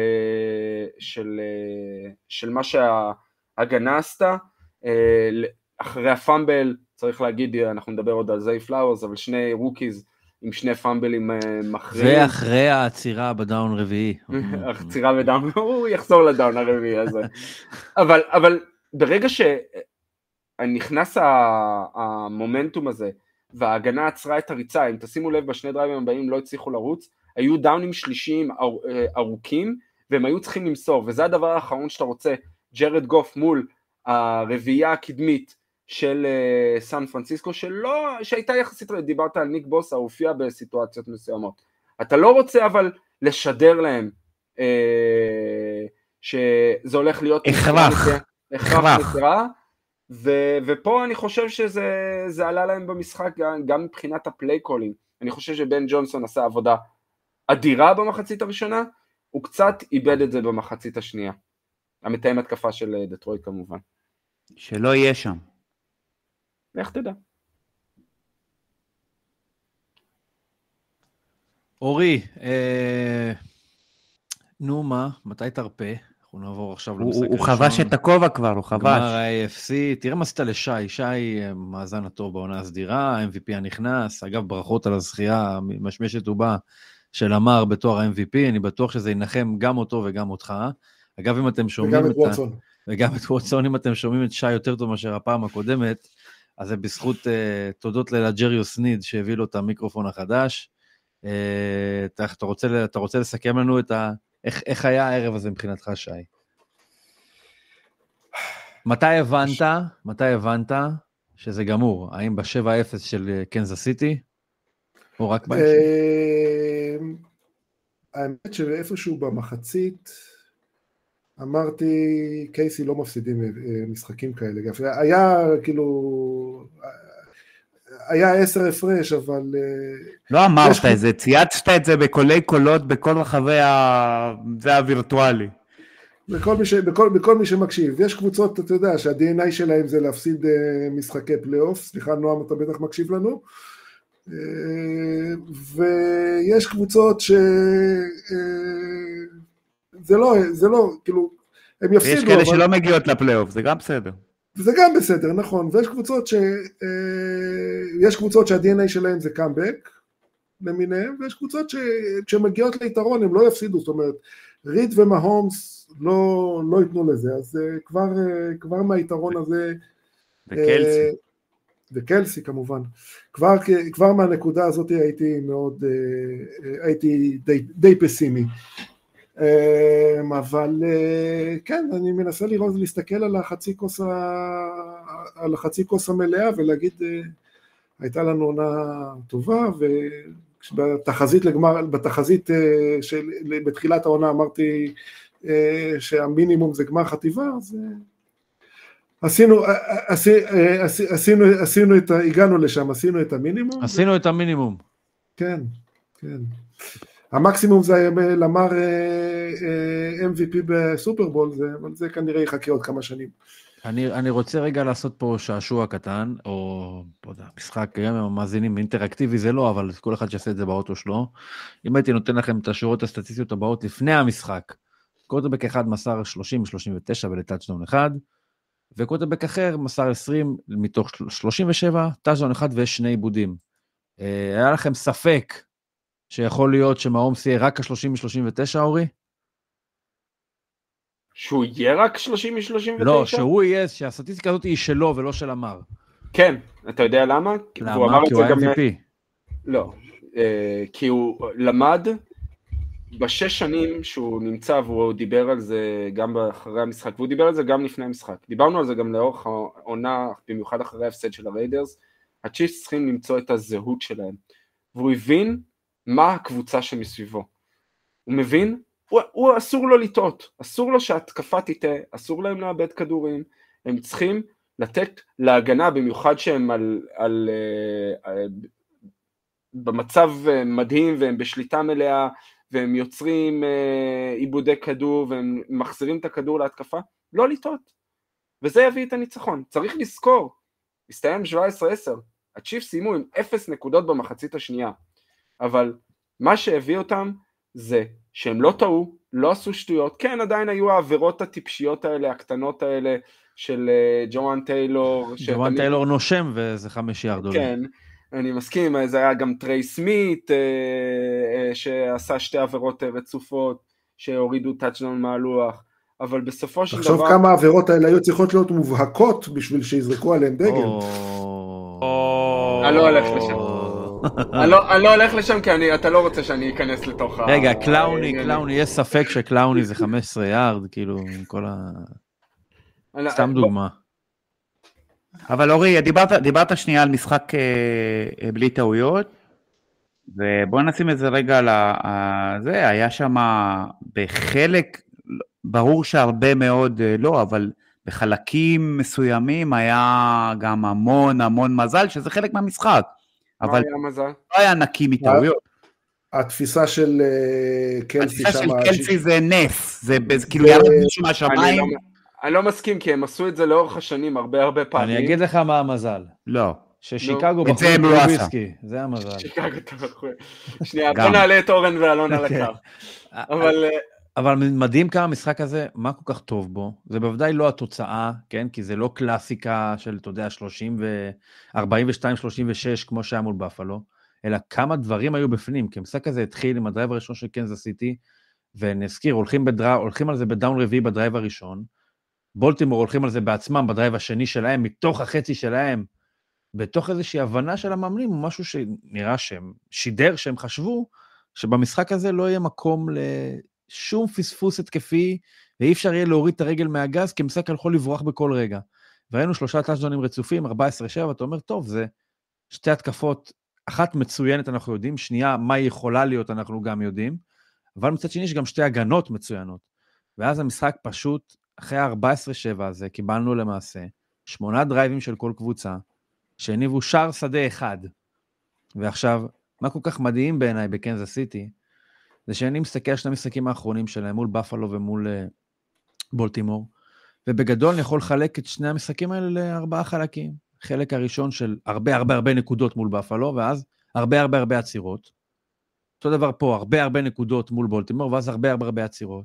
של מה שההגנה עשתה, אחרי הפאמבל, צריך להגיד, אנחנו נדבר עוד על זי פלאוורס, אבל 2 רוקיז, עם 2 פאמבלים מכריעים. ואחרי העצירה בדאון רביעי. העצירה בדאון, הוא יחזור לדאון הרביעי הזה. אבל ברגע שנכנס המומנטום הזה, וההגנה עצרה את הריצה, אם תשימו לב בשני דרייבים הבאים לא הצליחו לרוץ, היו דאונים שלישיים ארוכים, והם היו צריכים למסור, וזה הדבר האחרון שאתה רוצה, ג'רד גוף מול הרביעייה הקדמית, של סן פרנסיסקו, שהייתה יחסית, דיברת על ניק בוסה, הוא הופיע בסיטואציות מסוימות. אתה לא רוצה אבל לשדר להם שזה הולך להיות הכרח, ופה אני חושב שזה עלה להם במשחק, גם מבחינת הפליי קולינג. אני חושב שבן ג'ונסון עשה עבודה אדירה במחצית הראשונה, הוא קצת איבד את זה במחצית השנייה. המתאם התקפה של דטרויט כמובן. שלא יהיה שם. איך תדע? אורי, נו מה, מתי תרפה? אנחנו נעבור עכשיו למשחק הראשון. הוא חבש את הכובע כבר, הוא חבש. גמר ה-AFC, תראה מה עשית לשי, שי מאזן הטוב בעונה הסדירה, MVP הנכנס, אגב ברכות על הזכייה, משמשת ובא של אמר בתואר ה-MVP, אני בטוח שזה ינחם גם אותו וגם אותך. אגב, אם אתם שומעים וגם את ווטסון. וגם את ווטסון, אם אתם שומעים את שי יותר טוב מאשר הפעם הקודמת, אז זה בזכות תודות לג'ריוס ניד שהביא לו את המיקרופון החדש. אתה רוצה לסכם לנו איך היה הערב הזה מבחינתך, שי? מתי הבנת שזה גמור? האם ב-7-0 של קנזס סיטי? או רק בהמשך? האמת שאיפשהו במחצית אמרתי, קייסי לא מפסידים משחקים כאלה. היה כאילו, היה 10 הפרש, אבל... לא אמרת את זה, צייצת את זה בקולי קולות בכל רחבי זה הווירטואלי. בכל מי שמקשיב. יש קבוצות, אתה יודע, שה-DNA שלהם זה להפסיד משחקי פלייאוף. סליחה, נועם, אתה בטח מקשיב לנו. ויש קבוצות ש... זה לא, כאילו, הם יפסידו. ויש כאלה שלא מגיעות לפלייאוף, זה גם בסדר. זה גם בסדר, נכון. ויש קבוצות שה-DNA שלהם זה קאמבק, למיניהם, ויש קבוצות שכשמגיעות ליתרון הם לא יפסידו, זאת אומרת, ריד ומהומס לא ייתנו לזה, אז כבר מהיתרון הזה... וקלסי כמובן. כבר מהנקודה הזאת הייתי די פסימי. אבל כן, אני מנסה להסתכל על החצי כוס המלאה ולהגיד, הייתה לנו עונה טובה, ובתחזית בתחילת העונה אמרתי שהמינימום זה גמר חטיבה, אז הגענו לשם, עשינו את המינימום. עשינו את המינימום. כן, כן. המקסימום זה למר MVP בסופרבול, אבל זה כנראה יחכה עוד כמה שנים. אני רוצה רגע לעשות פה שעשוע קטן, או משחק גם עם המאזינים אינטראקטיבי, זה לא, אבל כל אחד שעשה את זה באוטו שלו. אם הייתי נותן לכם את השורות הסטטיסטיות הבאות לפני המשחק, קוטרבק אחד מסר 30-39 ולטאצ'דאון אחד, וקוטרבק אחר מסר 20 מתוך 37, טאצ'דאון אחד ויש 2 עיבודים. היה לכם ספק שיכול להיות שמהומס יהיה רק ה-30-39, אורי? שהוא יהיה רק 30-39? לא, שהוא יהיה, שהסטטיסטיקה הזאת היא שלו ולא של אמר. כן, אתה יודע למה? למה? כי הוא ה-MVP. לא, כי הוא למד בשש שנים שהוא נמצא, והוא דיבר על זה גם אחרי המשחק, והוא דיבר על זה גם לפני המשחק. דיברנו על זה גם לאורך העונה, במיוחד אחרי ההפסד של הריידרס. הצ'יפס צריכים למצוא את הזהות שלהם. והוא הבין מה הקבוצה שמסביבו. הוא מבין? הוא אסור לו לטעות, אסור לו שהתקפה תיטה, אסור להם לאבד כדורים, הם צריכים לתת להגנה, במיוחד שהם במצב מדהים, והם בשליטה מלאה, והם יוצרים עיבודי כדור, והם מחזירים את הכדור להתקפה, לא לטעות. וזה יביא את הניצחון. צריך לזכור, הסתיים 17-10, הצ'יפס סיימו עם 0 נקודות במחצית השנייה, אבל מה שהביא אותם זה שהם לא טעו, לא עשו שטויות, כן עדיין היו העבירות הטיפשיות האלה, הקטנות האלה של ג'ואן טיילור. ג'ואן טיילור נושם וזה 5 יארד. כן, אני מסכים, זה היה גם טריי סמית שעשה 2 עבירות רצופות, שהורידו טאצ'דאון מהלוח, אבל בסופו של דבר... תחשוב כמה העבירות האלה היו צריכות להיות מובהקות בשביל שיזרקו עליהם דגל. אני לא הולך לשם. אני לא הולך לשם כי אתה לא רוצה שאני אכנס לתוך רגע, קלאוני, יש ספק שקלאוני זה 15 יארד, כאילו, עם כל ה... סתם דוגמה. אבל אורי, דיברת שנייה על משחק בלי טעויות, ובוא נשים את זה רגע על זה, היה שם בחלק, ברור שהרבה מאוד לא, אבל בחלקים מסוימים היה גם המון מזל, שזה חלק מהמשחק. מה היה מזל? לא היה נקי מטעויות. התפיסה של קלסי שם... התפיסה של קלסי זה נס, זה כאילו ירד מישהו מהשמיים. אני לא מסכים, כי הם עשו את זה לאורך השנים הרבה פעמים. אני אגיד לך מה המזל. לא. ששיקגו בחרו את טרוביסקי, זה המזל. שיקגו בחרו. שנייה, בוא נעלה את אורן ואלון על הקו. אבל מדהים כמה המשחק הזה, מה כל כך טוב בו? זה בוודאי לא התוצאה, כן? כי זה לא קלאסיקה של, אתה יודע, 42-36 כמו שהיה מול בפלו, אלא כמה דברים היו בפנים, כי המשחק הזה התחיל עם הדרייב הראשון של קנזס סיטי, ונזכיר, הולכים על זה בדאון רביעי בדרייב הראשון, בולטימור הולכים על זה בעצמם בדרייב השני שלהם, מתוך החצי שלהם, בתוך איזושהי הבנה של המאמנים, הוא משהו שנראה שהם שידר, שהם חשבו, שבמשחק הזה לא יהיה מקום לשום פספוס התקפי, ואי אפשר יהיה להוריד את הרגל מהגז, כי המשחק יכול לברוח בכל רגע. וראינו 3 טאצ'דאונים רצופים, 14-7, אתה אומר, טוב, זה שתי התקפות, אחת מצוינת אנחנו יודעים, שנייה, מה היא יכולה להיות אנחנו גם יודעים, אבל מצד שני יש גם 2 הגנות מצוינות. ואז המשחק פשוט, אחרי ה-14-7 הזה, קיבלנו למעשה 8 דרייבים של כל קבוצה, שהניבו שער שדה אחד. ועכשיו, מה כל כך מדהים בעיניי בקנזס סיטי, זה שאני מסתכל על 2 המשחקים האחרונים שלהם, מול בפלו ומול בולטימור, ובגדול אני יכול לחלק את 2 המשחקים האלה ל4 חלקים. חלק הראשון של הרבה נקודות מול בפלו, ואז הרבה עצירות. אותו דבר פה, הרבה נקודות מול בולטימור, ואז הרבה עצירות.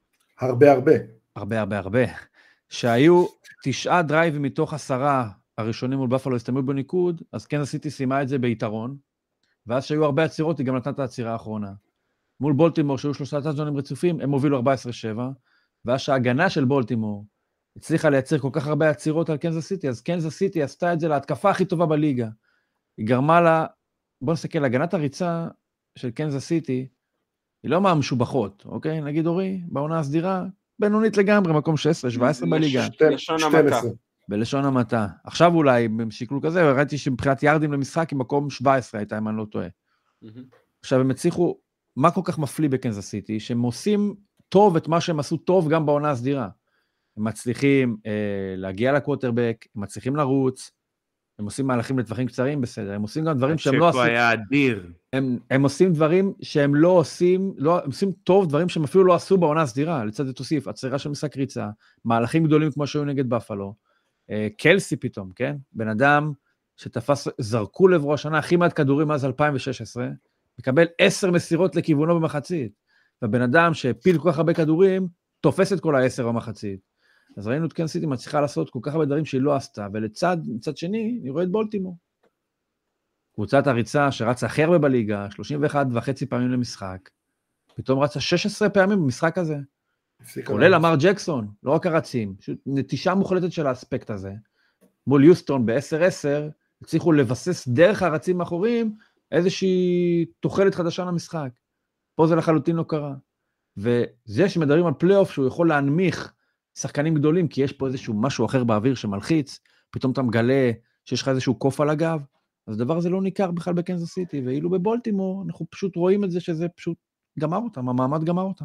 הרבה. שהיו 9 דרייבים מתוך 10 הראשונים מול בפלו הסתיימו בניקוד, אז קנזס סיטי סיימה את זה ביתרון, ואז שהיו הרבה עצירות, היא גם נתנה את העצירה האחרונה. מול בולטימור, שהיו 3 טאצ'דאונים רצופים, הם הובילו 14-7, ואז שההגנה של בולטימור הצליחה לייצר כל כך הרבה עצירות על קנזס סיטי, אז קנזס סיטי עשתה את זה להתקפה הכי טובה בליגה. היא גרמה לה, בוא נסתכל, הגנת הריצה של קנזס סיטי, היא לא מהמשובחות, אוקיי? נגיד אורי, בעונה הסדירה, בינונית לגמרי, מקום 16-17 בליגה. 12. בלשון המעטה. עכשיו אולי, בשקלול כזה, ראיתי שמבחינת ירדים למשחק, עם מקום 17 הייתה, אם אני לא טועה. עכשיו הם הצליחו, מה כל כך מפליא בקנזס סיטי, שהם עושים טוב את מה שהם עשו טוב גם בעונה הסדירה. הם מצליחים להגיע לקווטרבק, הם מצליחים לרוץ, הם עושים מהלכים לטווחים קצרים, בסדר, הם עושים גם דברים שהם לא עושים. היה אדיר. הם עושים דברים שהם לא עושים, הם עושים טוב דברים שהם אפילו לא עשו בעונה הסדירה, לצד זה תוסיף, עצירה של משחק ריצה, מהלכים גדולים כמו שהיו נגד בפלו, קלסי פתאום, כן? בן אדם שתפס, זרקו לברו השנה הכי מעט כדורים אז 2016, מקבל 10 מסירות לכיוונו במחצית, והבן אדם שהפיל כל כך הרבה כדורים, תופס את כל 10 במחצית. אז ראינו את קנזס סיטי מצליחה לעשות כל כך הרבה דברים שהיא לא עשתה, מצד שני, אני רואה את בולטימור. קבוצת הריצה שרצה הכי הרבה בליגה, 31.5 פעמים למשחק, פתאום רצה 16 פעמים במשחק הזה. כולל אמר ג'קסון, לא רק הרצים, נטישה מוחלטת של האספקט הזה. מול יוסטון ב-10-10, הצליחו לבסס דרך הרצים האחוריים, איזושהי תוחלת חדשה למשחק. פה זה לחלוטין לא קרה. וזה שמדברים על פלייאוף, שהוא יכול להנמיך שחקנים גדולים, כי יש פה איזשהו משהו אחר באוויר שמלחיץ, פתאום אתה מגלה שיש לך איזשהו קוף על הגב, אז הדבר הזה לא ניכר בכלל בקנזס סיטי, ואילו בבולטימור, אנחנו פשוט רואים את זה שזה פשוט גמר אותם, המעמד גמר אותם.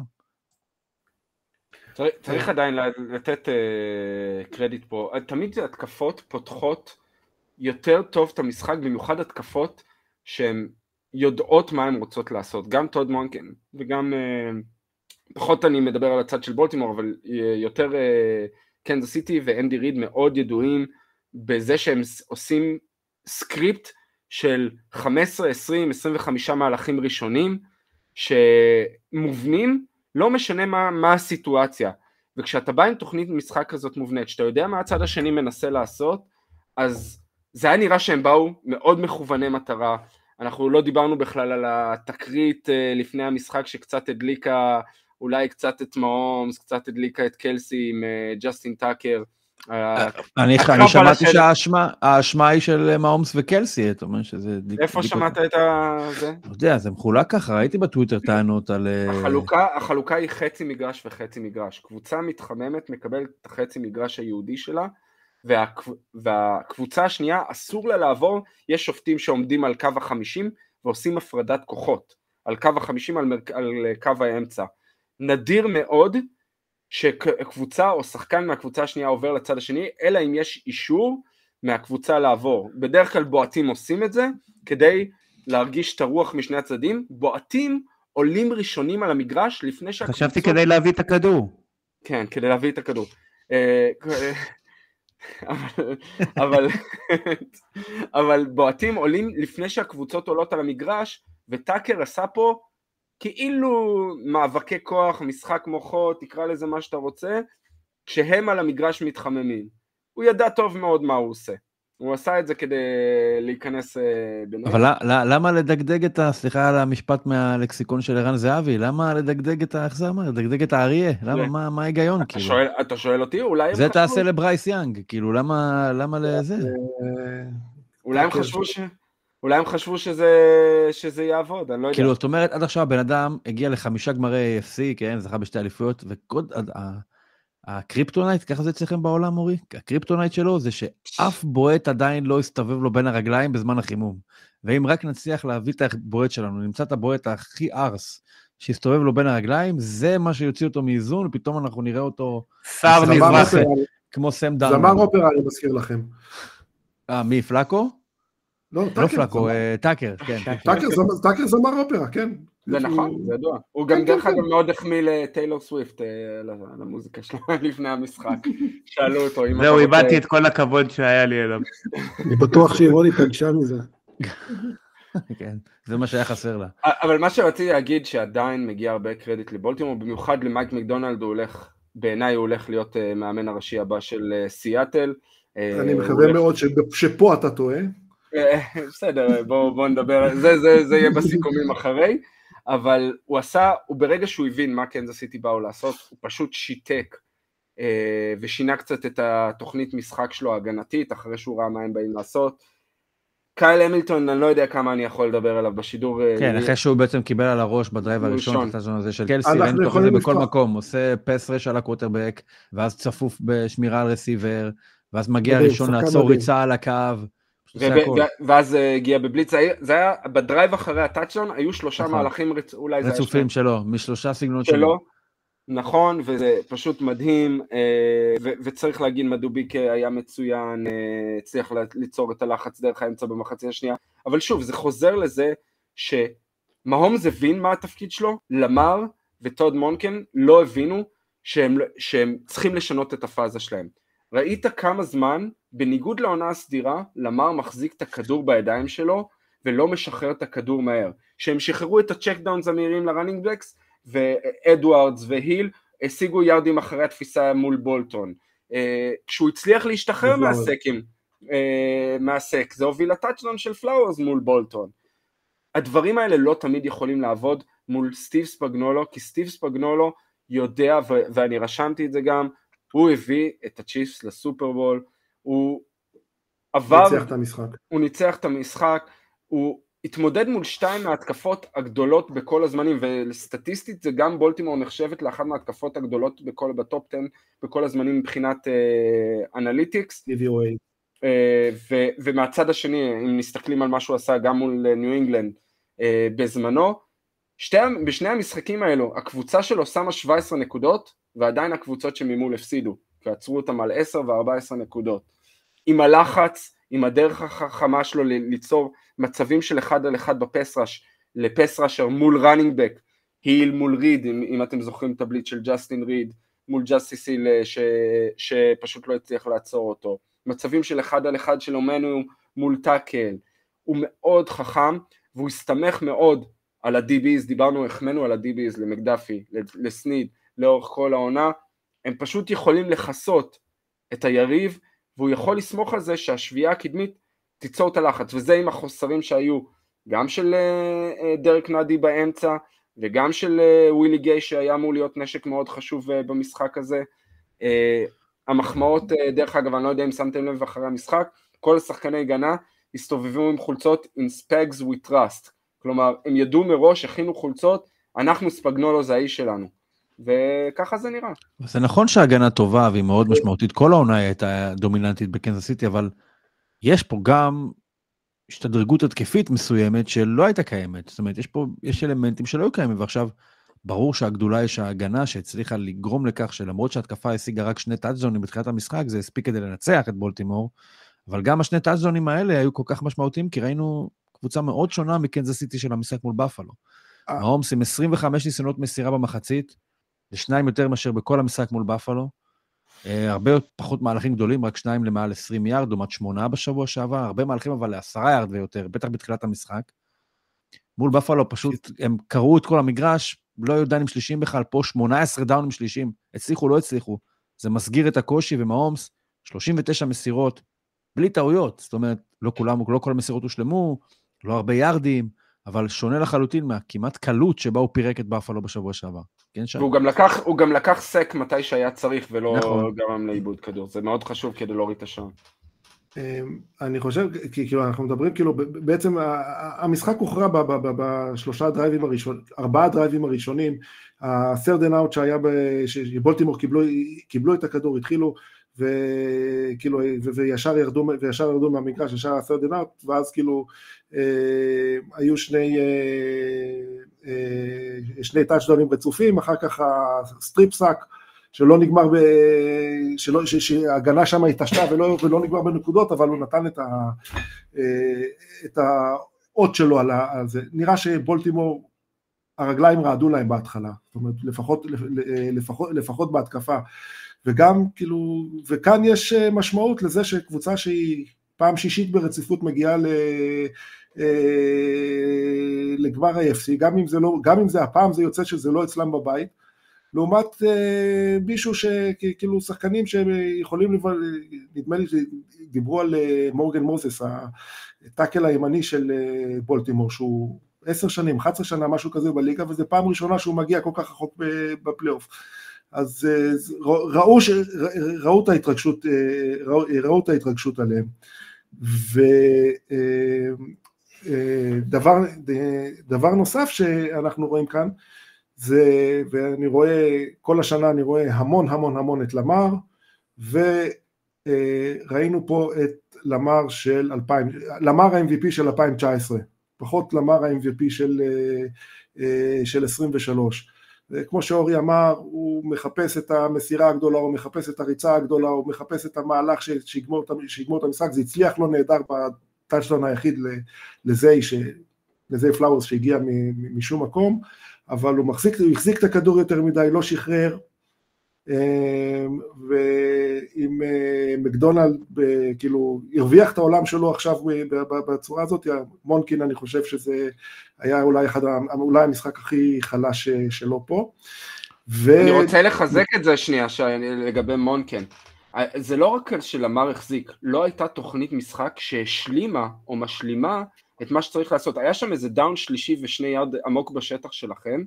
צריך עדיין לתת קרדיט פה, תמיד התקפות פותחות יותר טוב את המשחק, במיוחד התקפות שהן יודעות מה הן רוצות לעשות, גם טוד מונקן, וגם פחות אני מדבר על הצד של בולטימור, אבל יותר קנזס סיטי ואנדי ריד מאוד ידועים בזה שהם עושים סקריפט של 15, 20, 25 מהלכים ראשונים שמובנים, לא משנה מה הסיטואציה, וכשאתה בא עם תוכנית משחק כזאת מובנית, שאתה יודע מה הצד השני מנסה לעשות, אז זה היה נראה שהם באו מאוד מכווני מטרה. אנחנו לא דיברנו בכלל על התקרית לפני המשחק שקצת הדליקה, אולי קצת את מהומס, קצת הדליקה את קלסי עם ג'סטין טאקר. אני שמעתי שהאשמה היא של מהומס וקלסי, אתה אומר שזה... איפה שמעת את זה? לא יודע, זה מחולק ככה, ראיתי בטוויטר טענות על... החלוקה היא חצי מגרש וחצי מגרש. קבוצה מתחממת מקבלת את החצי מגרש היהודי שלה, והקבוצה השנייה אסור לה לעבור, יש שופטים שעומדים על קו ה-50 ועושים הפרדת כוחות, על קו ה-50 על קו האמצע. נדיר מאוד שקבוצה או שחקן מהקבוצה השנייה עובר לצד השני, אלא אם יש אישור מהקבוצה לעבור. בדרך כלל בועטים עושים את זה, כדי להרגיש את הרוח משני הצדדים. בועטים עולים ראשונים על המגרש לפני שהקבוצות... חשבתי כדי להביא את הכדור. כן, כדי להביא את הכדור. אבל בועטים עולים לפני שהקבוצות עולות על המגרש, וטאקר עשה פה כאילו מאבקי כוח, משחק מוחות, תקרא לזה מה שאתה רוצה, כשהם על המגרש מתחממים. הוא ידע טוב מאוד מה הוא עושה. הוא עשה את זה כדי להיכנס ביניהם. אבל למה לדגדג את סליחה על המשפט מהלקסיקון של ערן זהבי, למה לדגדג את איך זה אמר? לדגדג את האריה? למה, מה ההיגיון? אתה שואל אותי, אולי... זה תעשה לברייס יאנג, כאילו, למה לזה? אולי הם חשבו שזה יעבוד, אני לא יודע. כאילו, זאת אומרת, עד עכשיו הבן אדם הגיע ל5 גמרי AFC, כן, זכה ב2 אליפויות, וקוד... הקריפטונייט, ככה זה אצלכם בעולם, אורי? הקריפטונייט שלו זה שאף בועט עדיין לא יסתובב לו בין הרגליים בזמן החימום. ואם רק נצליח להביא את הבועט שלנו, נמצא את הבועט הכי ארס, שיסתובב לו בין הרגליים, זה מה שיוציא אותו מאיזון, ופתאום אנחנו נראה אותו... שר מזרחי. כמו סם דארנולד. זמר אופרה, אני מזכיר לכם. מי, פלאקו? לא פלאקו, טאקר, כן. טאקר זמר אופרה, כן. זה נכון, זה ידוע. הוא גם דרך אגב מאוד החמיא לטיילור סוויפט על המוזיקה שלו לפני המשחק. שאלו אותו. זהו, איבדתי את כל הכבוד שהיה לי אליו. אני בטוח שאירוני פגשה מזה. כן, זה מה שהיה חסר לה. אבל מה שרציתי להגיד שעדיין מגיע הרבה קרדיט לבולטימור, במיוחד למייק מקדונלד, בעיניי הוא הולך להיות מאמן הראשי הבא של סיאטל. אני מקווה מאוד שפה אתה טועה. בסדר, בואו נדבר, זה יהיה בסיכומים אחרי. אבל הוא ברגע שהוא הבין מה קנזס סיטי באו לעשות, הוא פשוט שיתק ושינה קצת את התוכנית משחק שלו ההגנתית, אחרי שהוא ראה מה הם באים לעשות. קייל המילטון, אני לא יודע כמה אני יכול לדבר עליו בשידור. כן, אחרי שהוא בעצם קיבל על הראש בדרייב הראשון, את הזה של קלסי, ראינו תוך זה בכל מקום, עושה פס רש על הקווטרבק, ואז צפוף בשמירה על רסיבר, ואז מגיע ראשון לעצור ריצה על הקו, ואז הגיע בבליץ, זה היה בדרייב אחרי הטאצ'דאון, היו 3 מהלכים רצופים שלו, מ3 סגנונות שלו. נכון, וזה פשוט מדהים, וצריך להגיד מדוביק היה מצוין, הצליח ליצור את הלחץ דרך האמצע במחצית השנייה, אבל שוב, זה חוזר לזה שמהומס הבין מה התפקיד שלו, למר וטוד מונקן לא הבינו שהם צריכים לשנות את הפאזה שלהם. ראית כמה זמן, בניגוד לעונה הסדירה, למר מחזיק את הכדור בידיים שלו, ולא משחרר את הכדור מהר. שהם שחררו את הצ'קדאונס המהירים לרנינג בקס, ואדוארדס והיל השיגו ירדים אחרי התפיסה מול בולטון. כשהוא הצליח להשתחרר מהסק, זה הוביל לטאצ'דאון של פלאוורס מול בולטון. הדברים האלה לא תמיד יכולים לעבוד מול סטיב ספגנולו, כי סטיב ספגנולו יודע, ואני רשמתי את זה גם, הוא הביא את הצ'יפס לסופרבול, הוא ניצח את המשחק, הוא התמודד מול 2 מההתקפות הגדולות בכל הזמנים, וסטטיסטית זה גם בולטימור נחשבת לאחת מההתקפות הגדולות בטופ 10 בכל הזמנים מבחינת אנליטיקס, ומהצד השני, אם נסתכלים על מה שהוא עשה גם מול ניו אינגלנד בזמנו, בשני המשחקים האלו, הקבוצה שלו שמה 17 נקודות, ועדיין הקבוצות שממול הפסידו, ועצרו אותם על 10 ו14 נקודות. עם הלחץ, עם הדרך החכמה שלו ליצור מצבים של 1 על 1 בפסרש, לפסרשר מול רנינג בק, היל מול ריד, אם אתם זוכרים את הבליץ של ג'סטין ריד, מול ג'סטיס היל שפשוט לא הצליח לעצור אותו. מצבים של 1 על 1 של אומנו מול טאקל. הוא מאוד חכם, והוא הסתמך מאוד על ה-DBs, החמנו על ה-DBs למקדפי, לסניד, לאורך כל העונה, הם פשוט יכולים לחסות את היריב, והוא יכול לסמוך על זה שהשביעה הקדמית תיצור את הלחץ, וזה עם החוסרים שהיו, גם של דרק נאדי באמצע, וגם של ווילי גיי שהיה אמור להיות נשק מאוד חשוב במשחק הזה. המחמאות, דרך אגב, אני לא יודע אם שמתם לב אחרי המשחק, כל השחקני הגנה הסתובבו עם חולצות in Spags we trust, כלומר, הם ידעו מראש, הכינו חולצות, אנחנו ספגנולו זה האיש שלנו. וככה זה נראה. זה נכון שההגנה טובה והיא מאוד משמעותית, כל העונה הייתה דומיננטית בקנזס סיטי, אבל יש פה גם השתדרגות התקפית מסוימת שלא הייתה קיימת, זאת אומרת, יש אלמנטים שלא היו קיימים, ועכשיו ברור שהגדולה יש ההגנה שהצליחה לגרום לכך שלמרות שההתקפה השיגה רק 2 טאצ'דאונים בתחילת המשחק, זה הספיק כדי לנצח את בולטימור, אבל גם ה2 טאצ'דאונים האלה היו כל כך משמעותיים, כי ראינו קבוצה מאוד שונה מקנזס סיטי של המשחק מול בפלו. מהומס עם 25 ניסיונות מסירה במחצית, זה 2 יותר מאשר בכל המשחק מול בפלו, הרבה פחות מהלכים גדולים, רק 2 למעל 20 יארד, לעומת 8 בשבוע שעבר, הרבה מהלכים אבל ל10 יארד ויותר, בטח בתחילת המשחק. מול בפלו פשוט, הם קראו את כל המגרש, לא היו דיינים שלישים בכלל, פה 18 דאונים שלישים, הצליחו, לא הצליחו, זה מסגיר את הקושי, ומהומס, 39 מסירות, בלי טעויות, זאת אומרת, לא כל המסירות הושלמו, לא הרבה יארדים, אבל שונה לחלוטין מהכמעט קלות שבה הוא פירק את בפלו בשבוע שעבר. כן, והוא גם לקח סק מתי שהיה צריך, ולא נכון. גרם לאיבוד כדור, זה מאוד חשוב כדי להוריד את השעון. אני חושב, כאילו אנחנו מדברים, כאילו בעצם המשחק הוכרע בשלושה דרייבים הראשונים, 4 דרייבים הראשונים, ה-third and out שהיה, שבולטימור קיבלו את הכדור, התחילו, וכאילו, וישר ירדו מהמגרש, ישר ה-third and out, ואז כאילו, היו שני טאצ'דאונים רצופים, אחר כך הסטריפ סאק, שלא נגמר, שההגנה שם התעשתה ולא נגמר בנקודות, אבל הוא נתן את האות שלו על זה. נראה שבולטימור, הרגליים רעדו להם בהתחלה, זאת אומרת, לפחות בהתקפה. וגם, כאילו, וכאן יש משמעות לזה שקבוצה שהיא פעם שישית ברציפות מגיעה לגמר ה-FC, גם אם זה הפעם זה יוצא שזה לא אצלם בבית, לעומת מישהו שכאילו שחקנים שיכולים, נדמה לי שדיברו על מורגן מוזס, הטאקל הימני של בולטימור, שהוא 10 שנים, 11 שנה, משהו כזה בליגה, וזה פעם ראשונה שהוא מגיע כל כך רחוק בפלייאוף. אז ראו את ההתרגשות עליהם. ודבר נוסף שאנחנו רואים כאן, ואני רואה, כל השנה אני רואה המון את למר, וראינו פה את למר ה-MVP של 2019, פחות למר ה-MVP של 23, וכמו שאורי אמר, הוא מחפש את המסירה הגדולה, הוא מחפש את הריצה הגדולה, הוא מחפש את המהלך שיגמור את המשחק, זה הצליח לו נהדר בטאצ'דאון היחיד לזי פלאורס שהגיע משום מקום, אבל הוא החזיק את הכדור יותר מדי, לא שחרר, ועם מקדונלד, כאילו, הרוויח את העולם שלו עכשיו בצורה הזאת, מונקין אני חושב שזה היה אולי המשחק הכי חלש שלו פה. אני רוצה לחזק את זה שנייה, לגבי מונקין. זה לא רק שלמר החזיק, לא הייתה תוכנית משחק שהשלימה או משלימה את מה שצריך לעשות. היה שם איזה דאון שלישי ו2 יארד עמוק בשטח שלכם,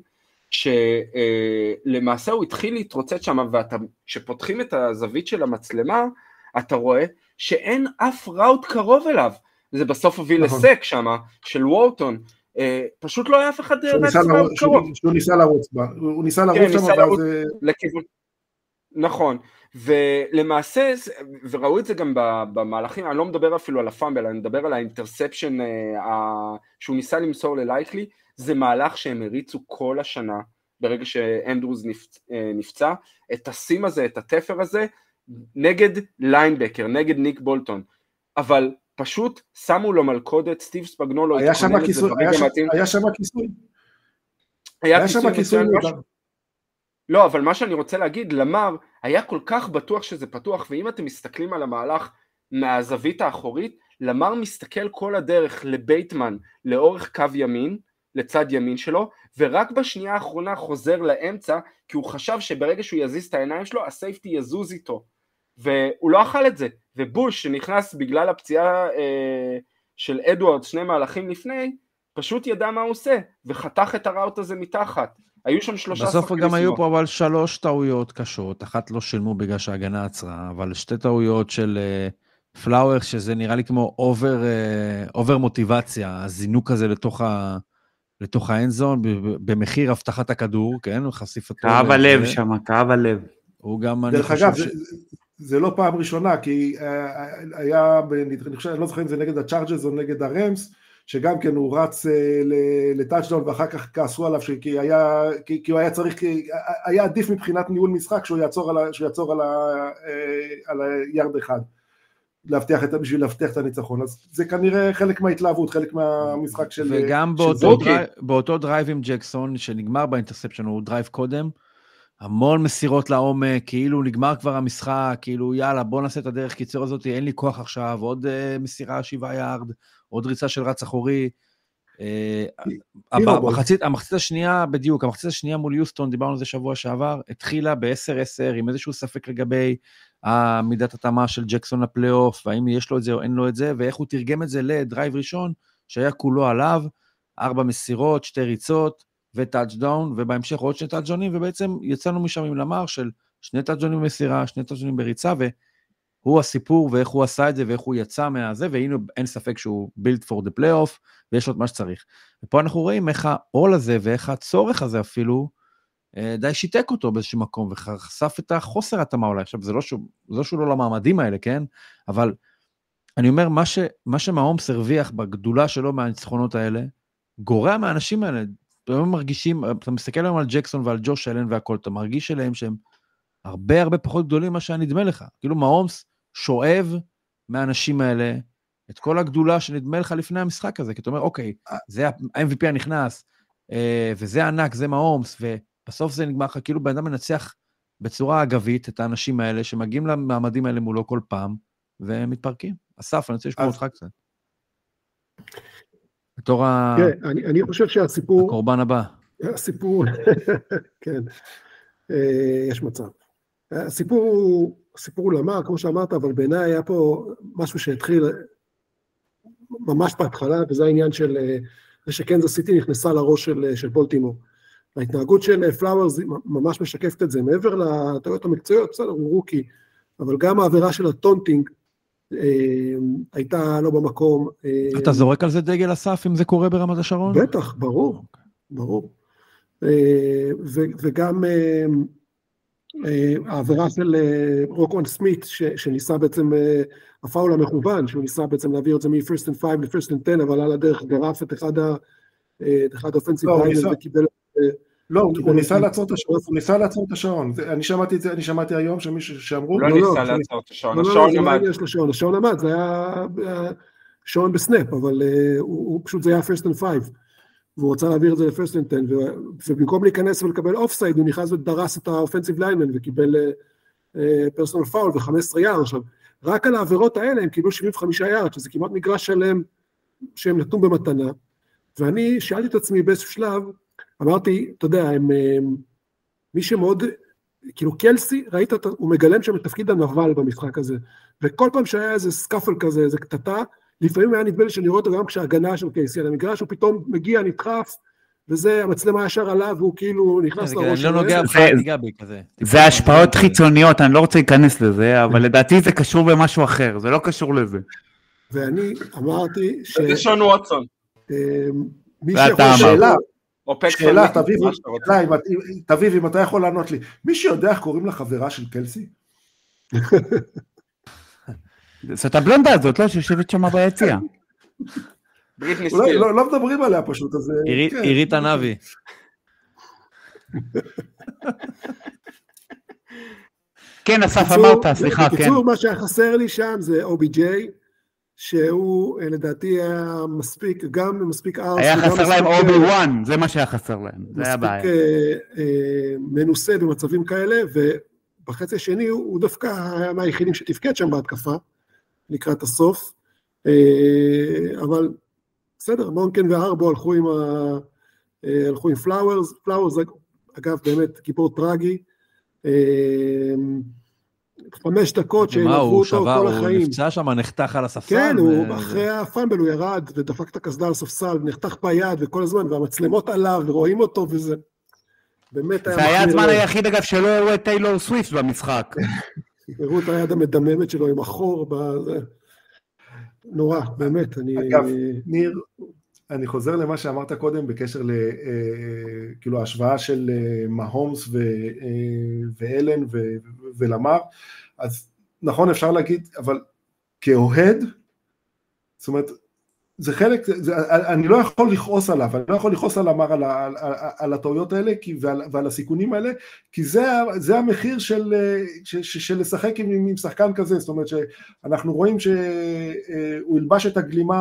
שלמעשה הוא התחיל להתרוצץ שם, וכשפותחים את הזווית של המצלמה, אתה רואה שאין אף ראוט קרוב אליו. זה בסוף הוביל לסק שם, של וורטון. פשוט לא היה אף אחד קרוב. שהוא ניסה לרוץ בה. הוא ניסה לרוץ שם, ואז לכיוון. נכון. ולמעשה, וראו את זה גם במהלכים, אני לא מדבר אפילו על הפאמבל, אני מדבר על האינטרספשן שהוא ניסה למסור ללייקלי, זה מהלך שהם הריצו כל השנה, ברגע שאנדרוז נפצע, את הסים הזה, את התפר הזה, נגד ליינבקר, נגד ניק בולטון, אבל פשוט שמו לו מלכודת, סטיב ספגנולו, היה שם כיסוי, היה שם כיסוי, לא, אבל מה שאני רוצה להגיד, למר היה כל כך בטוח שזה פתוח, ואם אתם מסתכלים על המהלך מהזווית האחורית, למר מסתכל כל הדרך לבייטמן, לאורך קו ימין, לצד ימין שלו, ורק בשנייה האחרונה חוזר לאמצע, כי הוא חשב שברגע שהוא יזיז את העיניים שלו, הסייפטי יזוז איתו, והוא לא אכל את זה, ובוש שנכנס בגלל הפציעה של אדוארד, 2 מהלכים לפני, פשוט ידע מה הוא עושה, וחתך את הראוט הזה מתחת. היו שם 3 שחקנים. בסוף גם היו פה אבל 3 טעויות קשות, אחת לא שילמו בגלל שההגנה עצרה, אבל 2 טעויות של פלאוורס, שזה נראה לי כמו אובר מוטיבציה, הזינוק הזה לתוך לתוך האנזון, במחיר הבטחת הכדור, כן, חשיפתו. כאב הלב שם, כאב הלב. הוא גם, דרך אגב, זה לא פעם ראשונה, כי היה, אני חושב, אני לא זוכר אם זה נגד הצ'ארג'רס או נגד הרמס, שגם כן הוא רץ לטאצ'דאון, ואחר כך כעסו עליו, כי הוא היה צריך, היה עדיף מבחינת ניהול משחק, שהוא יעצור על היארד אחד, בשביל להבטיח את הניצחון. אז זה כנראה חלק מההתלהבות, חלק מהמשחק של... וגם באותו דרייב עם ג'קסון, שנגמר באינטרספשן, הוא דרייב קודם, המון מסירות לעומק, כאילו נגמר כבר המשחק, כאילו יאללה בוא נעשה את הדרך קיצור הזאת, אין לי כוח עכשיו, עוד מסירה 7 יארד, עוד ריצה של רץ אחורי, המחצית השנייה בדיוק, המחצית השנייה מול יוסטון, דיברנו על זה שבוע שעבר, התחילה ב-10-10 עם איזשהו ספק לגבי מידת התאמה של ג'קסון לפלייאוף, והאם יש לו את זה או אין לו את זה, ואיך הוא תרגם את זה לדרייב ראשון, שהיה כולו עליו, 4 מסירות, 2 ריצות, וטאצ'דאון, ובהמשך עוד 2 טאצ'דאונים, ובעצם יצאנו משם עם למר של 2 טאצ'דאונים במסירה, 2 טאצ'דאונים בריצה, והוא הסיפור, ואיך הוא עשה את זה, ואיך הוא יצא מהזה, והנה אין ספק שהוא built for the playoff, ויש לו את מה שצריך. ופה אנחנו רואים איך העול הזה, ואיך הצורך הזה אפילו, די שיתק אותו באיזשהו מקום, וחשף את החוסר התאמה אולי. עכשיו, זה לא שהוא לא למעמדים האלה, כן? אבל אני אומר, מה שמהומס הרוויח בגדולה שלו מהניצחונות האלה, גורע מהאנשים האלה, הם מרגישים, אתה מסתכל היום על ג'קסון ועל ג'וש אלן והכל, אתה מרגיש אליהם שהם הרבה הרבה פחות גדולים מה שנדמה לך. כאילו מהומס שואב מהאנשים האלה את כל הגדולה שנדמה לך לפני המשחק הזה, כי אתה אומר, אוקיי, זה ה-MVP הנכנס, וזה ענק, זה מהומס, ובסוף זה נגמר לך, כאילו בן אדם מנצח בצורה אגבית את האנשים האלה, שמגיעים למעמדים האלה מולו כל פעם, והם מתפרקים. אסף, אני רוצה לשמוע אותך קצת. בתור אני חושב שהסיפור... הקורבן הבא. הסיפור... כן, יש מצב. הסיפור הוא למר, כמו שאמרת, אבל בעיניי היה פה משהו שהתחיל ממש בהתחלה, וזה העניין של שקנזס סיטי נכנסה לראש של בולטימור. ההתנהגות של פלאוורס ממש משקפת את זה, מעבר לטעויות המקצועיות, בסדר, הוא רוקי, אבל גם העבירה של הטונטינג, הייתה לא במקום. אתה זורק על זה דגל אסף אם זה קורה ברמת השרון? בטח, ברור. וגם העבירה של רוקוון סמית, שניסה בעצם, הפאול המכוון, שהוא ניסה בעצם להעביר את זה מ-first and 5 ל-first and 10, אבל על הדרך גרף את אחד האופנסיב ליינר וקיבל... לא, הוא ניסה לעצור את השעון, אני שמעתי היום שמישהו שאמרו, לא ניסה לעצור את השעון, השעון עמד. השעון עמד, זה היה שעון בסנאפ, אבל הוא פשוט זה היה first and 5, והוא רוצה להעביר את זה ל-first and 10, ובמקום להיכנס ולקבל אופסייד, הוא נכנס ודרס את האופנסיב ליינמן, וקיבל פרסונל פאול ו-15 יארד, עכשיו, רק על העבירות האלה הם קיבלו 75 יארד, שזה כמעט מגרש שלם שהם נתנו במתנה, ואני שאלתי את עצמי באיזשהו שלב, אמרתי, אתה יודע, מי שמאוד, כאילו קלסי, ראית, הוא מגלם שם את תפקיד הנבל במשחק הזה, וכל פעם שהיה איזה סקאפל כזה, איזה קטטה, לפעמים היה נדמה לי שאני רואה אותו גם כשההגנה של קייסי, על המגרש הוא פתאום מגיע, נדחף, וזה, המצלמה ישר עליו, והוא כאילו נכנס לראש שלו. זה השפעות חיצוניות, אני לא רוצה להיכנס לזה, אבל לדעתי זה קשור במשהו אחר, זה לא קשור לזה. ואני אמרתי זה שון ווטסון. מי שיכול שאלה, תביב, אם אתה יכול לענות לי, מישהו יודע איך קוראים לחברה של קלסי? זאת הבלונדה הזאת, לא? שיושבת שם ביציאה. לא מדברים עליה פשוט, אז... עירית הנבי. כן, אסף אמרת, סליחה, כן. בקיצור, מה שחסר לי שם זה OBJ, שהוא לדעתי היה מספיק, גם מספיק ארס. היה חסר להם OB1, זה מה שהיה חסר להם, זה היה בעיה. מספיק מנוסה במצבים כאלה, ובחצי השני הוא דווקא היה מהיחידים שתפקד שם בהתקפה, לקראת הסוף, אבל בסדר, מונקן והרבו הלכו עם פלאוורס, אגב באמת גיבור טרגי, 5 דקות שילכו אותו כל החיים. הוא נפצע שם, נחתך על הספסל. כן, אחרי הפאמבל הוא ירד ודפק את הקסדה על הספסל, ונחתך ביד וכל הזמן, והמצלמות עליו ורואים אותו וזה באמת היה... זה היה הזמן היחיד אגב שלא הראו את טיילור סוויפט במשחק. הראו את היד המדממת שלו עם החור, נורא, באמת. אגב, ניר, אני חוזר למה שאמרת קודם בקשר כאילו ההשוואה של מהומס ואלן ולמר, אז נכון אפשר להגיד, אבל כאוהד, זאת אומרת, זה חלק, אני לא יכול לכעוס עליו, אני לא יכול לכעוס על אמר על הטעויות האלה ועל הסיכונים האלה, כי זה המחיר של לשחק עם שחקן כזה, זאת אומרת שאנחנו רואים שהוא ילבש את הגלימה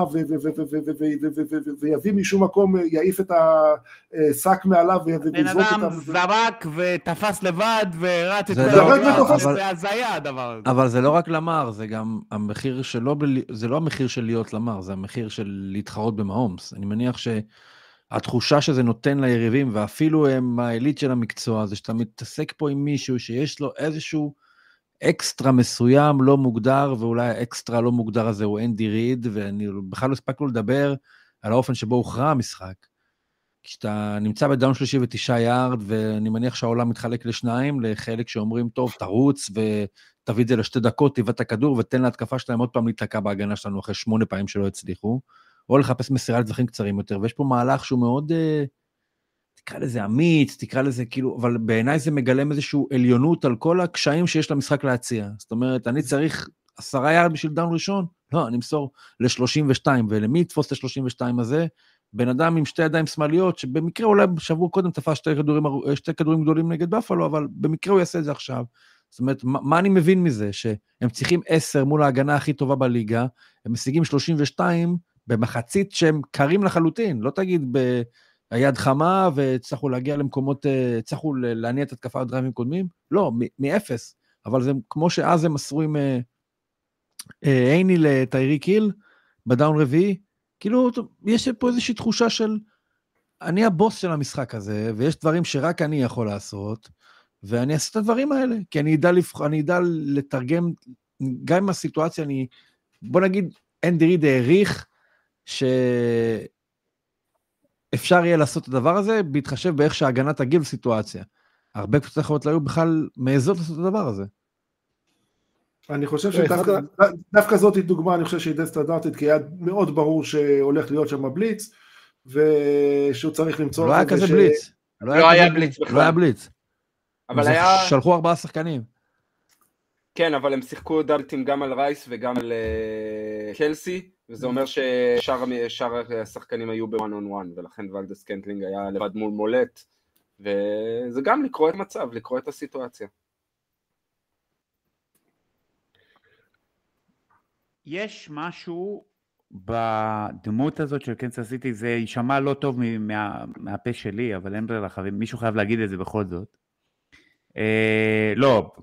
ויביא משום מקום, יעיף את השק מעליו בן אדם זרק ותפס לבד ורץ את זה הזיה הדבר הזה. אבל זה לא רק למר, זה גם המחיר שלו, זה לא המחיר של להיות למר, זה המחיר של להתחרות במהומס. אני מניח שהתחושה שזה נותן ליריבים, ואפילו הם העילית של המקצוע, זה שאתה מתעסק פה עם מישהו שיש לו איזשהו אקסטרה מסוים לא מוגדר, ואולי האקסטרה לא מוגדר הזה הוא אנדי ריד, ואני בכלל לא הספקנו לדבר על האופן שבו הוכרע המשחק. כשאתה נמצא בדאון 39 יארד, ואני מניח שהעולם מתחלק לשניים, לחלק שאומרים, טוב, תרוץ, ותביא את זה לשתי דקות, תיבא את הכדור, ותן להתקפה שלהם עוד פעם להתלקה בהגנה שלנו, אחרי 8 פעמים שלא הצליחו, או לחפש מסירה לטווחים קצרים יותר, ויש פה מהלך שהוא מאוד, תקרא לזה אמיץ, תקרא לזה כאילו, אבל בעיניי זה מגלם איזשהו עליונות, על כל הקשיים שיש למשחק להציע. זאת אומרת, אני צריך 10 יארד בשביל דאון ראשון, לא, אני אמסור ל-32, ולמי יתפוס את ה-32 הזה? בן אדם עם שתי ידיים שמאליות, שבמקרה אולי שבוע קודם תפס שתי כדורים גדולים נגד בפלו, אבל במקרה הוא יעשה את זה עכשיו. זאת אומרת, מה אני מבין מזה? שהם צריכים 10 מול ההגנה הכי טובה בליגה, הם משיגים 32 במחצית שהם קרים לחלוטין, לא תגיד ביד חמה, וצריכו להגיע למקומות, צריכו להניע את התקפה הדרייבים קודמים, לא, מאפס, אבל זה כמו שאז הם מסרו עם עיני לטיירי קיל, בדאון רביעי, כאילו, יש פה איזושהי תחושה של, אני הבוס של המשחק הזה, ויש דברים שרק אני יכול לעשות, ואני אעשה את הדברים האלה, כי אני אדע לתרגם, גם עם הסיטואציה, בוא נגיד, אנדי ריד העריך, שאפשר יהיה לעשות את הדבר הזה, בהתחשב באיך שההגנה תגיב לסיטואציה. הרבה קבוצות אחרות לא היו בכלל מעזות לעשות את הדבר הזה. אני חושב שדווקא זאת היא דוגמה, אני חושב שהיא די סטנדרטית, כי היה מאוד ברור שהולך להיות שם בליץ, ושהוא צריך למצוא... לא היה כזה בליץ. לא היה בליץ בכלל. לא היה בליץ. אבל היה... שלחו 4 שחקנים. כן, אבל הם שיחקו דאבלטים גם על רייס וגם על קלסי, וזה אומר ששאר השחקנים היו ב-1 on 1, ולכן ולדס קנטלינג היה לבד מול מולט, וזה גם לקרוא את המצב, לקרוא את הסיטואציה. יש משהו בדמות הזאת של קנזס סיטי, זה יישמע לא טוב מהפה שלי, אבל אין ברירה, מישהו חייב להגיד את זה בכל זאת. לא.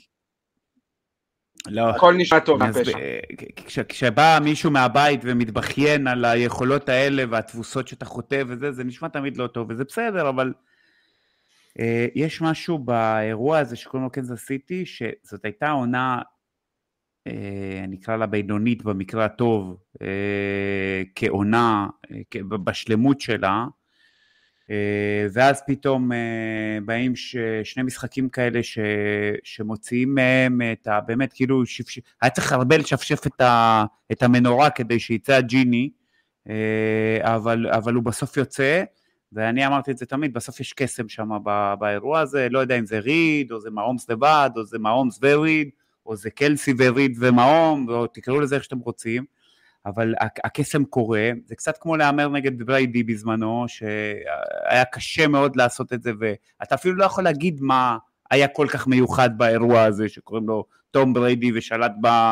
הכל נשמע טוב מהפה שם. כשבא מישהו מהבית ומתבכיין על היכולות האלה והתבוסות שאתה חוטב וזה, זה נשמע תמיד לא טוב, וזה בסדר, אבל יש משהו באירוע הזה שקוראים לו קנזס סיטי, שזאת הייתה עונה, אני אקרא לה בינונית במקרה הטוב, כעונה, בשלמות שלה, ואז פתאום באים שני משחקים כאלה שמוציאים מהם את באמת כאילו, היה צריך הרבה לשפשף את המנורה כדי שיצא הג'יני, אבל הוא בסוף יוצא, ואני אמרתי את זה תמיד, בסוף יש קסם שם באירוע הזה, לא יודע אם זה ריד, או זה מהומס לבד, או זה מהומס וריד, או זה קלסי וריד ומהום, או תקראו לזה איך שאתם רוצים, אבל הקסם קורה, זה קצת כמו לאמר נגד בריידי בזמנו, שהיה קשה מאוד לעשות את זה, ואתה אפילו לא יכול להגיד מה היה כל כך מיוחד באירוע הזה, שקוראים לו תום בריידי ושלט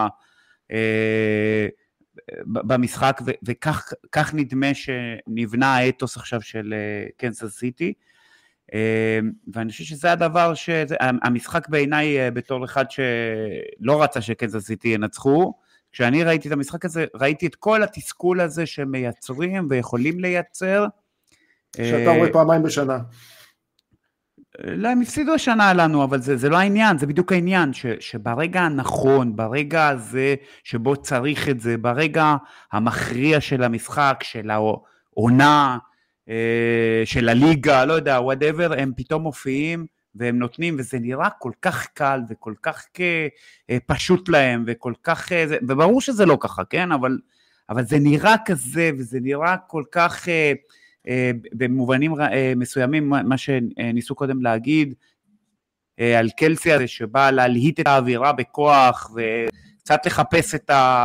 במשחק, וכך נדמה שנבנה האתוס עכשיו של קנזס סיטי, ואני חושב שזה הדבר, המשחק בעיניי בתור אחד שלא רצה שקנזס סיטי ינצחו, כשאני ראיתי את המשחק הזה, ראיתי את כל התסכול הזה שמייצרים ויכולים לייצר. שאתה רואה פעמיים בשנה. לא, הם הפסידו השנה לנו, אבל זה לא העניין, זה בדיוק העניין, שברגע הנכון, ברגע הזה שבו צריך את זה, ברגע המכריע של המשחק, של העונה, של הליגה, לא יודע, whatever, הם פתאום מופיעים, והם נותנים, וזה נראה כל כך קל, וכל כך פשוט להם, וכל כך, וברור שזה לא ככה, כן? אבל זה נראה כזה, וזה נראה כל כך, במובנים מסוימים, מה שניסו קודם להגיד, על קלסי הזה שבא להלהיט את האווירה בכוח, וקצת לחפש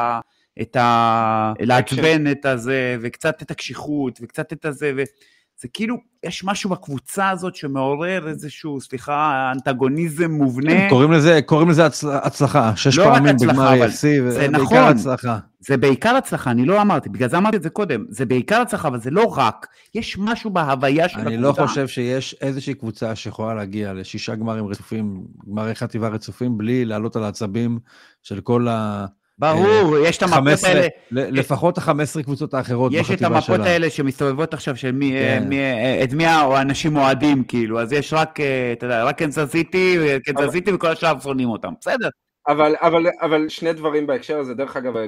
לעצבן את הזה, וקצת את הקשיחות, וקצת את הזה, זה כאילו, יש משהו בקבוצה הזאת שמעורר איזשהו, סליחה, אנטגוניזם מובנה. קוראים לזה הצלחה, 6 פעמים בגמר EFC, זה בעיקר הצלחה. זה בעיקר הצלחה, אני לא אמרתי, בגלל זה אמרתי את זה קודם, זה בעיקר הצלחה, אבל זה לא רק, יש משהו בהוויה של הקבוצה. אני לא חושב שיש איזושהי קבוצה שיכולה להגיע ל6 גמרים רצופים, גמרי חטיבה רצופים, בלי לעלות על העצבים של כל ה... ברור, יש את המפות האלה. לפחות ה-15 קבוצות האחרות בחטיבה שלה. יש את המפות האלה שמסתובבות עכשיו של את מי האנשים אוהדים, כאילו, אז יש רק, אתה יודע, רק קנזס סיטי וכל השאר שונאים אותם, בסדר. אבל שני דברים בהקשר הזה, דרך אגב,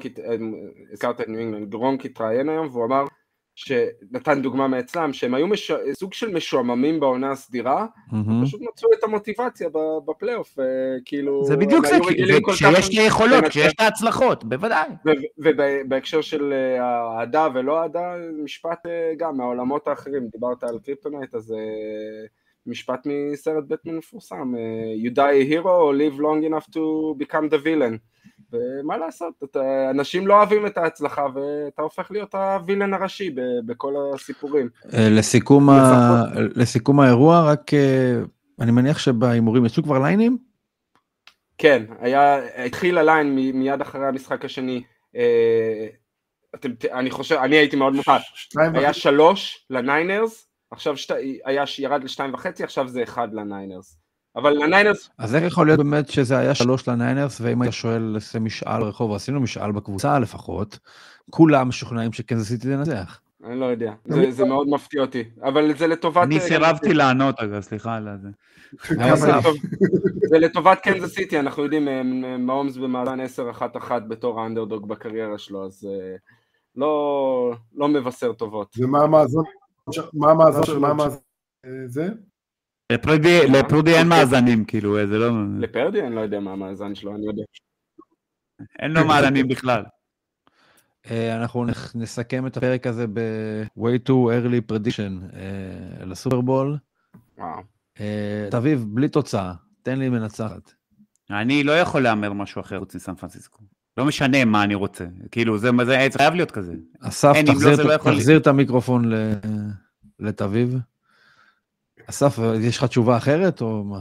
גרונק התראיין היום, והוא אמר, שנתן דוגמה מאצלם, שהם היו סוג של משועממים בעונה הסדירה, פשוט מצאו את המוטיבציה בפלייאוף, כאילו... זה בדיוק זה, כשיש יכולות, כשיש את ההצלחות, בוודאי. ובהקשר של העדה ולא העדה, משפט גם מהעולמות האחרים, דיברת על קריפטונייט, אז משפט מסרט בטמן מפורסם, you die a hero or live long enough to become the villain. ומה לעשות, אנשים לא אוהבים את ההצלחה, ואתה הופך להיות הווילן הראשי בכל הסיפורים. לסיכום האירוע, רק אני מניח שבהימורים יצאו כבר ליינים? כן, התחיל הליין מיד אחרי המשחק השני, אני הייתי מאוד מוכן, היה 3 לניינרס, עכשיו ירד ל2.5, עכשיו זה 1 לניינרס. אבל לניינרס... אז איך יכול להיות באמת שזה היה 3 לניינרס, ואם היית שואל לעשה משאל רחוב, עשינו משאל בקבוצה לפחות, כולם משוכנעים שקנזס סיטי תנצח. אני לא יודע, זה מאוד מפתיע אותי, אבל זה לטובת... אני סירבתי לענות, אגב, סליחה על זה. זה לטובת קנזס סיטי, אנחנו יודעים, מהומס במאזן 10-1-1 בתור האנדרדוג בקריירה שלו, אז לא מבשר טובות. ומה המאזן? מה המאזן? זה? לפרודי אין מאזנים, כאילו, זה לא... לפרדי אני לא יודע מה המאזן שלו, אני יודע. אין לו מאזנים בכלל. אנחנו נסכם את הפרק הזה ב-way too early prediction לסופרבול. תביב, בלי תוצאה, תן לי מנצחת. אני לא יכול לאמר משהו אחר חוץ מסן פרנסיסקו. לא משנה מה אני רוצה, כאילו, זה חייב להיות כזה. אסף, תחזיר את המיקרופון לתביב. אסף, יש לך תשובה אחרת או מה?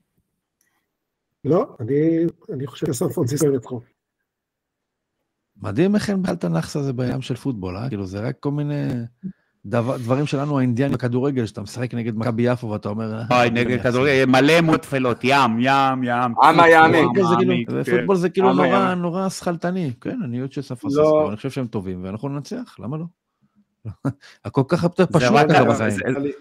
לא, אני חושב שסן פרנסיסקו ינצחו. מדהים איך אין בכלל את הנחס הזה בים של פוטבול, כאילו זה רק כל מיני דברים שלנו האינדיאנים בכדורגל, שאתה משחק נגד מכבי יפו ואתה אומר... נגד כדורגל, מלא מוטפלות, ים. פוטבול זה כאילו נורא שחלטני, כן, אני יודעת שסן פרנסיסקו, אני חושב שהם טובים, ואנחנו ננצח, למה לא? הכל כך פשוט בחיים.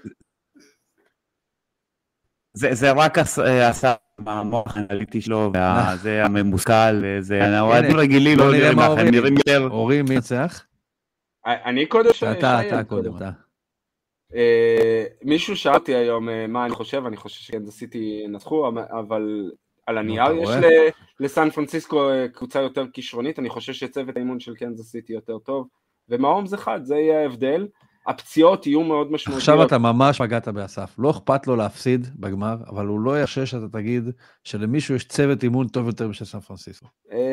זה רק עשה במוח האנליטי שלו, וזה הממושכל, וזה אוהדים רגילים, לא נראה מה הם נראים יותר. אורי, מי יצח? אני קודם אתה קודם. מישהו שאלתי היום מה אני חושב שקנזס סיטי ינצחו, אבל על הנייר יש לסן פרנסיסקו קבוצה יותר כישרונית, אני חושב שצוות האימון של קנזס סיטי יותר טוב, ומהום זה חד, זה יהיה ההבדל. הפציעות יהיו מאוד משמעותיות. עכשיו אתה ממש פגעת באסף, לא אכפת לו להפסיד בגמר, אבל הוא לא יחשש שאתה תגיד שלמישהו יש צוות אימון טוב יותר בשביל סן פרנסיסקו.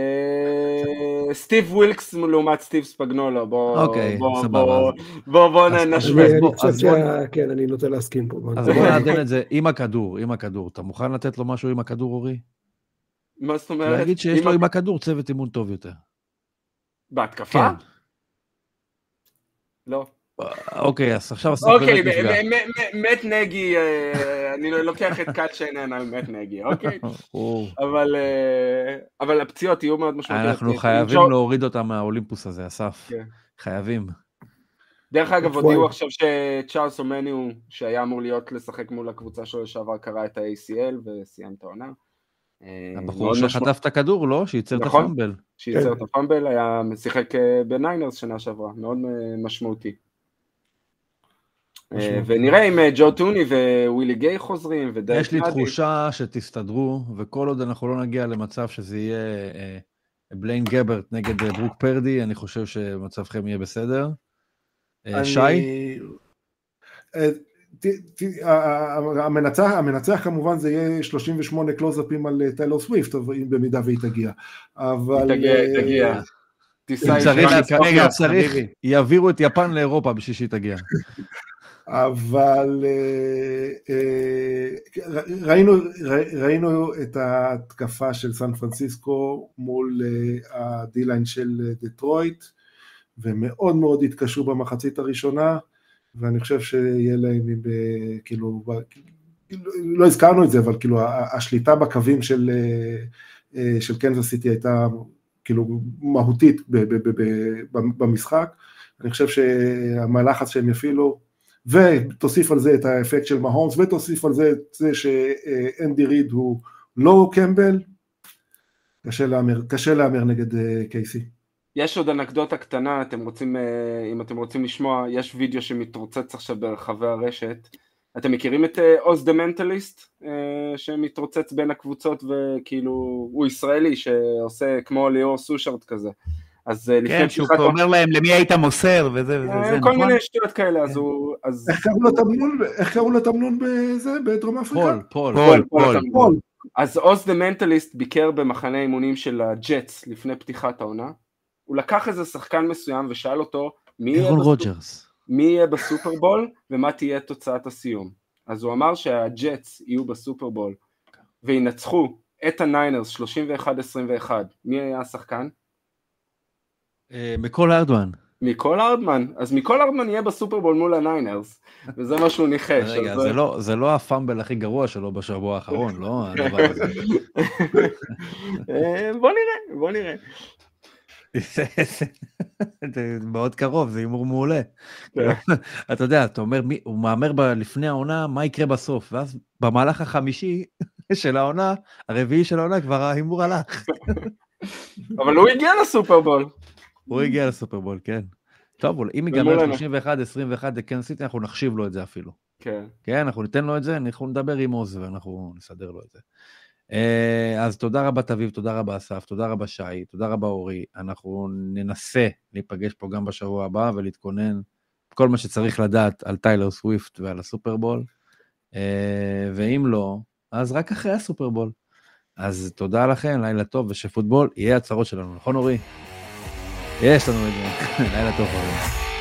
סטיב ווילקס לעומת סטיב ספגנולו, בוא נשווה. כן, אני נוטה להסכים פה. אז בוא נעדן את זה עם הכדור, אתה מוכן לתת לו משהו עם הכדור, אורי? מה זאת אומרת? להגיד שיש לו עם הכדור צוות אימון טוב יותר. בהתקפה? לא. אוקיי, אז עכשיו... אוקיי, מת נגי, אני לוקח את קאט שיינן על מת נגי, אוקיי? אבל הפציעות יהיו מאוד משמעותיות. אנחנו חייבים להוריד אותם מהאולימפוס הזה, אסף. חייבים. דרך אגב, הודיעו עכשיו שצ'ארלס אומניו, שהיה אמור להיות לשחק מול הקבוצה שלו לשעבר, קרא את ה-ACL וסיים את העונה. הבחור שחטף את הכדור, לא? שייצר את הפאמבל. שייצר את הפאמבל, היה משחק בניינרס שנה שעברה, מאוד משמעותי. ונראה אם ג'ו טוני ווילי גיי חוזרים. יש לי תחושה שתסתדרו, וכל עוד אנחנו לא נגיע למצב שזה יהיה בליין גברט נגד ברוק פרדי, אני חושב שמצבכם יהיה בסדר. שי? המנצח כמובן זה יהיה 38 קלוזאפים על טיילור סוויפט, במידה והיא תגיע. היא תגיע. אם צריך, יעבירו את יפן לאירופה בשביל שהיא תגיע. אבל ראינו את ההתקפה של סן פרנסיסקו מול הדי-ליין של דטרויט, ומאוד מאוד התקשו במחצית הראשונה, ואני חושב שיהיה להם, כאילו, לא הזכרנו את זה, אבל כאילו השליטה בקווים של קנזס סיטי הייתה כאילו מהותית במשחק. אני חושב שהמלחץ שהם יפעילו, ותוסיף על זה את האפקט של מהומס, ותוסיף על זה את זה שאנדי ריד הוא לא קמבל, קשה להמר נגד קייסי. יש עוד אנקדוטה קטנה, אם אתם רוצים לשמוע, יש וידאו שמתרוצץ עכשיו ברחבי הרשת. אתם מכירים את עוז דה מנטליסט, שמתרוצץ בין הקבוצות, וכאילו הוא ישראלי שעושה כמו ליאור סושארט כזה. כן, שהוא אומר להם למי היית מוסר וזה, כל מיני שטויות כאלה, אז איך קראו לו תמנון בדרום אפריקה? פול. אז עוז דה מנטליסט ביקר במחנה אימונים של הג'טס לפני פתיחת העונה, הוא לקח איזה שחקן מסוים ושאל אותו מי יהיה בסופרבול ומה תהיה תוצאת הסיום. אז הוא אמר שהג'טס יהיו בסופרבול וינצחו את הניינרס 31-21. מי היה השחקן? מיקול ארדמן. מיקול ארדמן. אז מיקול ארדמן יהיה בסופרבול מול הניינרס, וזה מה שהוא ניחש. רגע, זה לא הפאמבל הכי גרוע שלו בשבוע האחרון, לא? הדבר הזה. בוא נראה. זה מאוד קרוב, זה הימור מעולה. אתה יודע, אתה אומר, הוא מאמר לפני העונה, מה יקרה בסוף? ואז במהלך החמישי של העונה, הרביעי של העונה, כבר ההימור הלך. אבל הוא הגיע לסופרבול. הוא הגיע לסופרבול, כן. טוב, אם ייגמר 31-21 לקנזס סיטי, אנחנו נחשיב לו את זה אפילו. כן. כן, אנחנו ניתן לו את זה, אנחנו נדבר עם עוז, ואנחנו נסדר לו את זה. אז תודה רבה תביב, תודה רבה אסף, תודה רבה שי, תודה רבה אורי. אנחנו ננסה להיפגש פה גם בשבוע הבא, ולהתכונן כל מה שצריך לדעת על טיילר סוויפט ועל הסופרבול. ואם לא, אז רק אחרי הסופרבול. אז תודה לכם, לילה טוב, ושפוטבול יהיה הצהרות שלנו, נכון אורי? יש לנו את זה, לילה טוב אורי.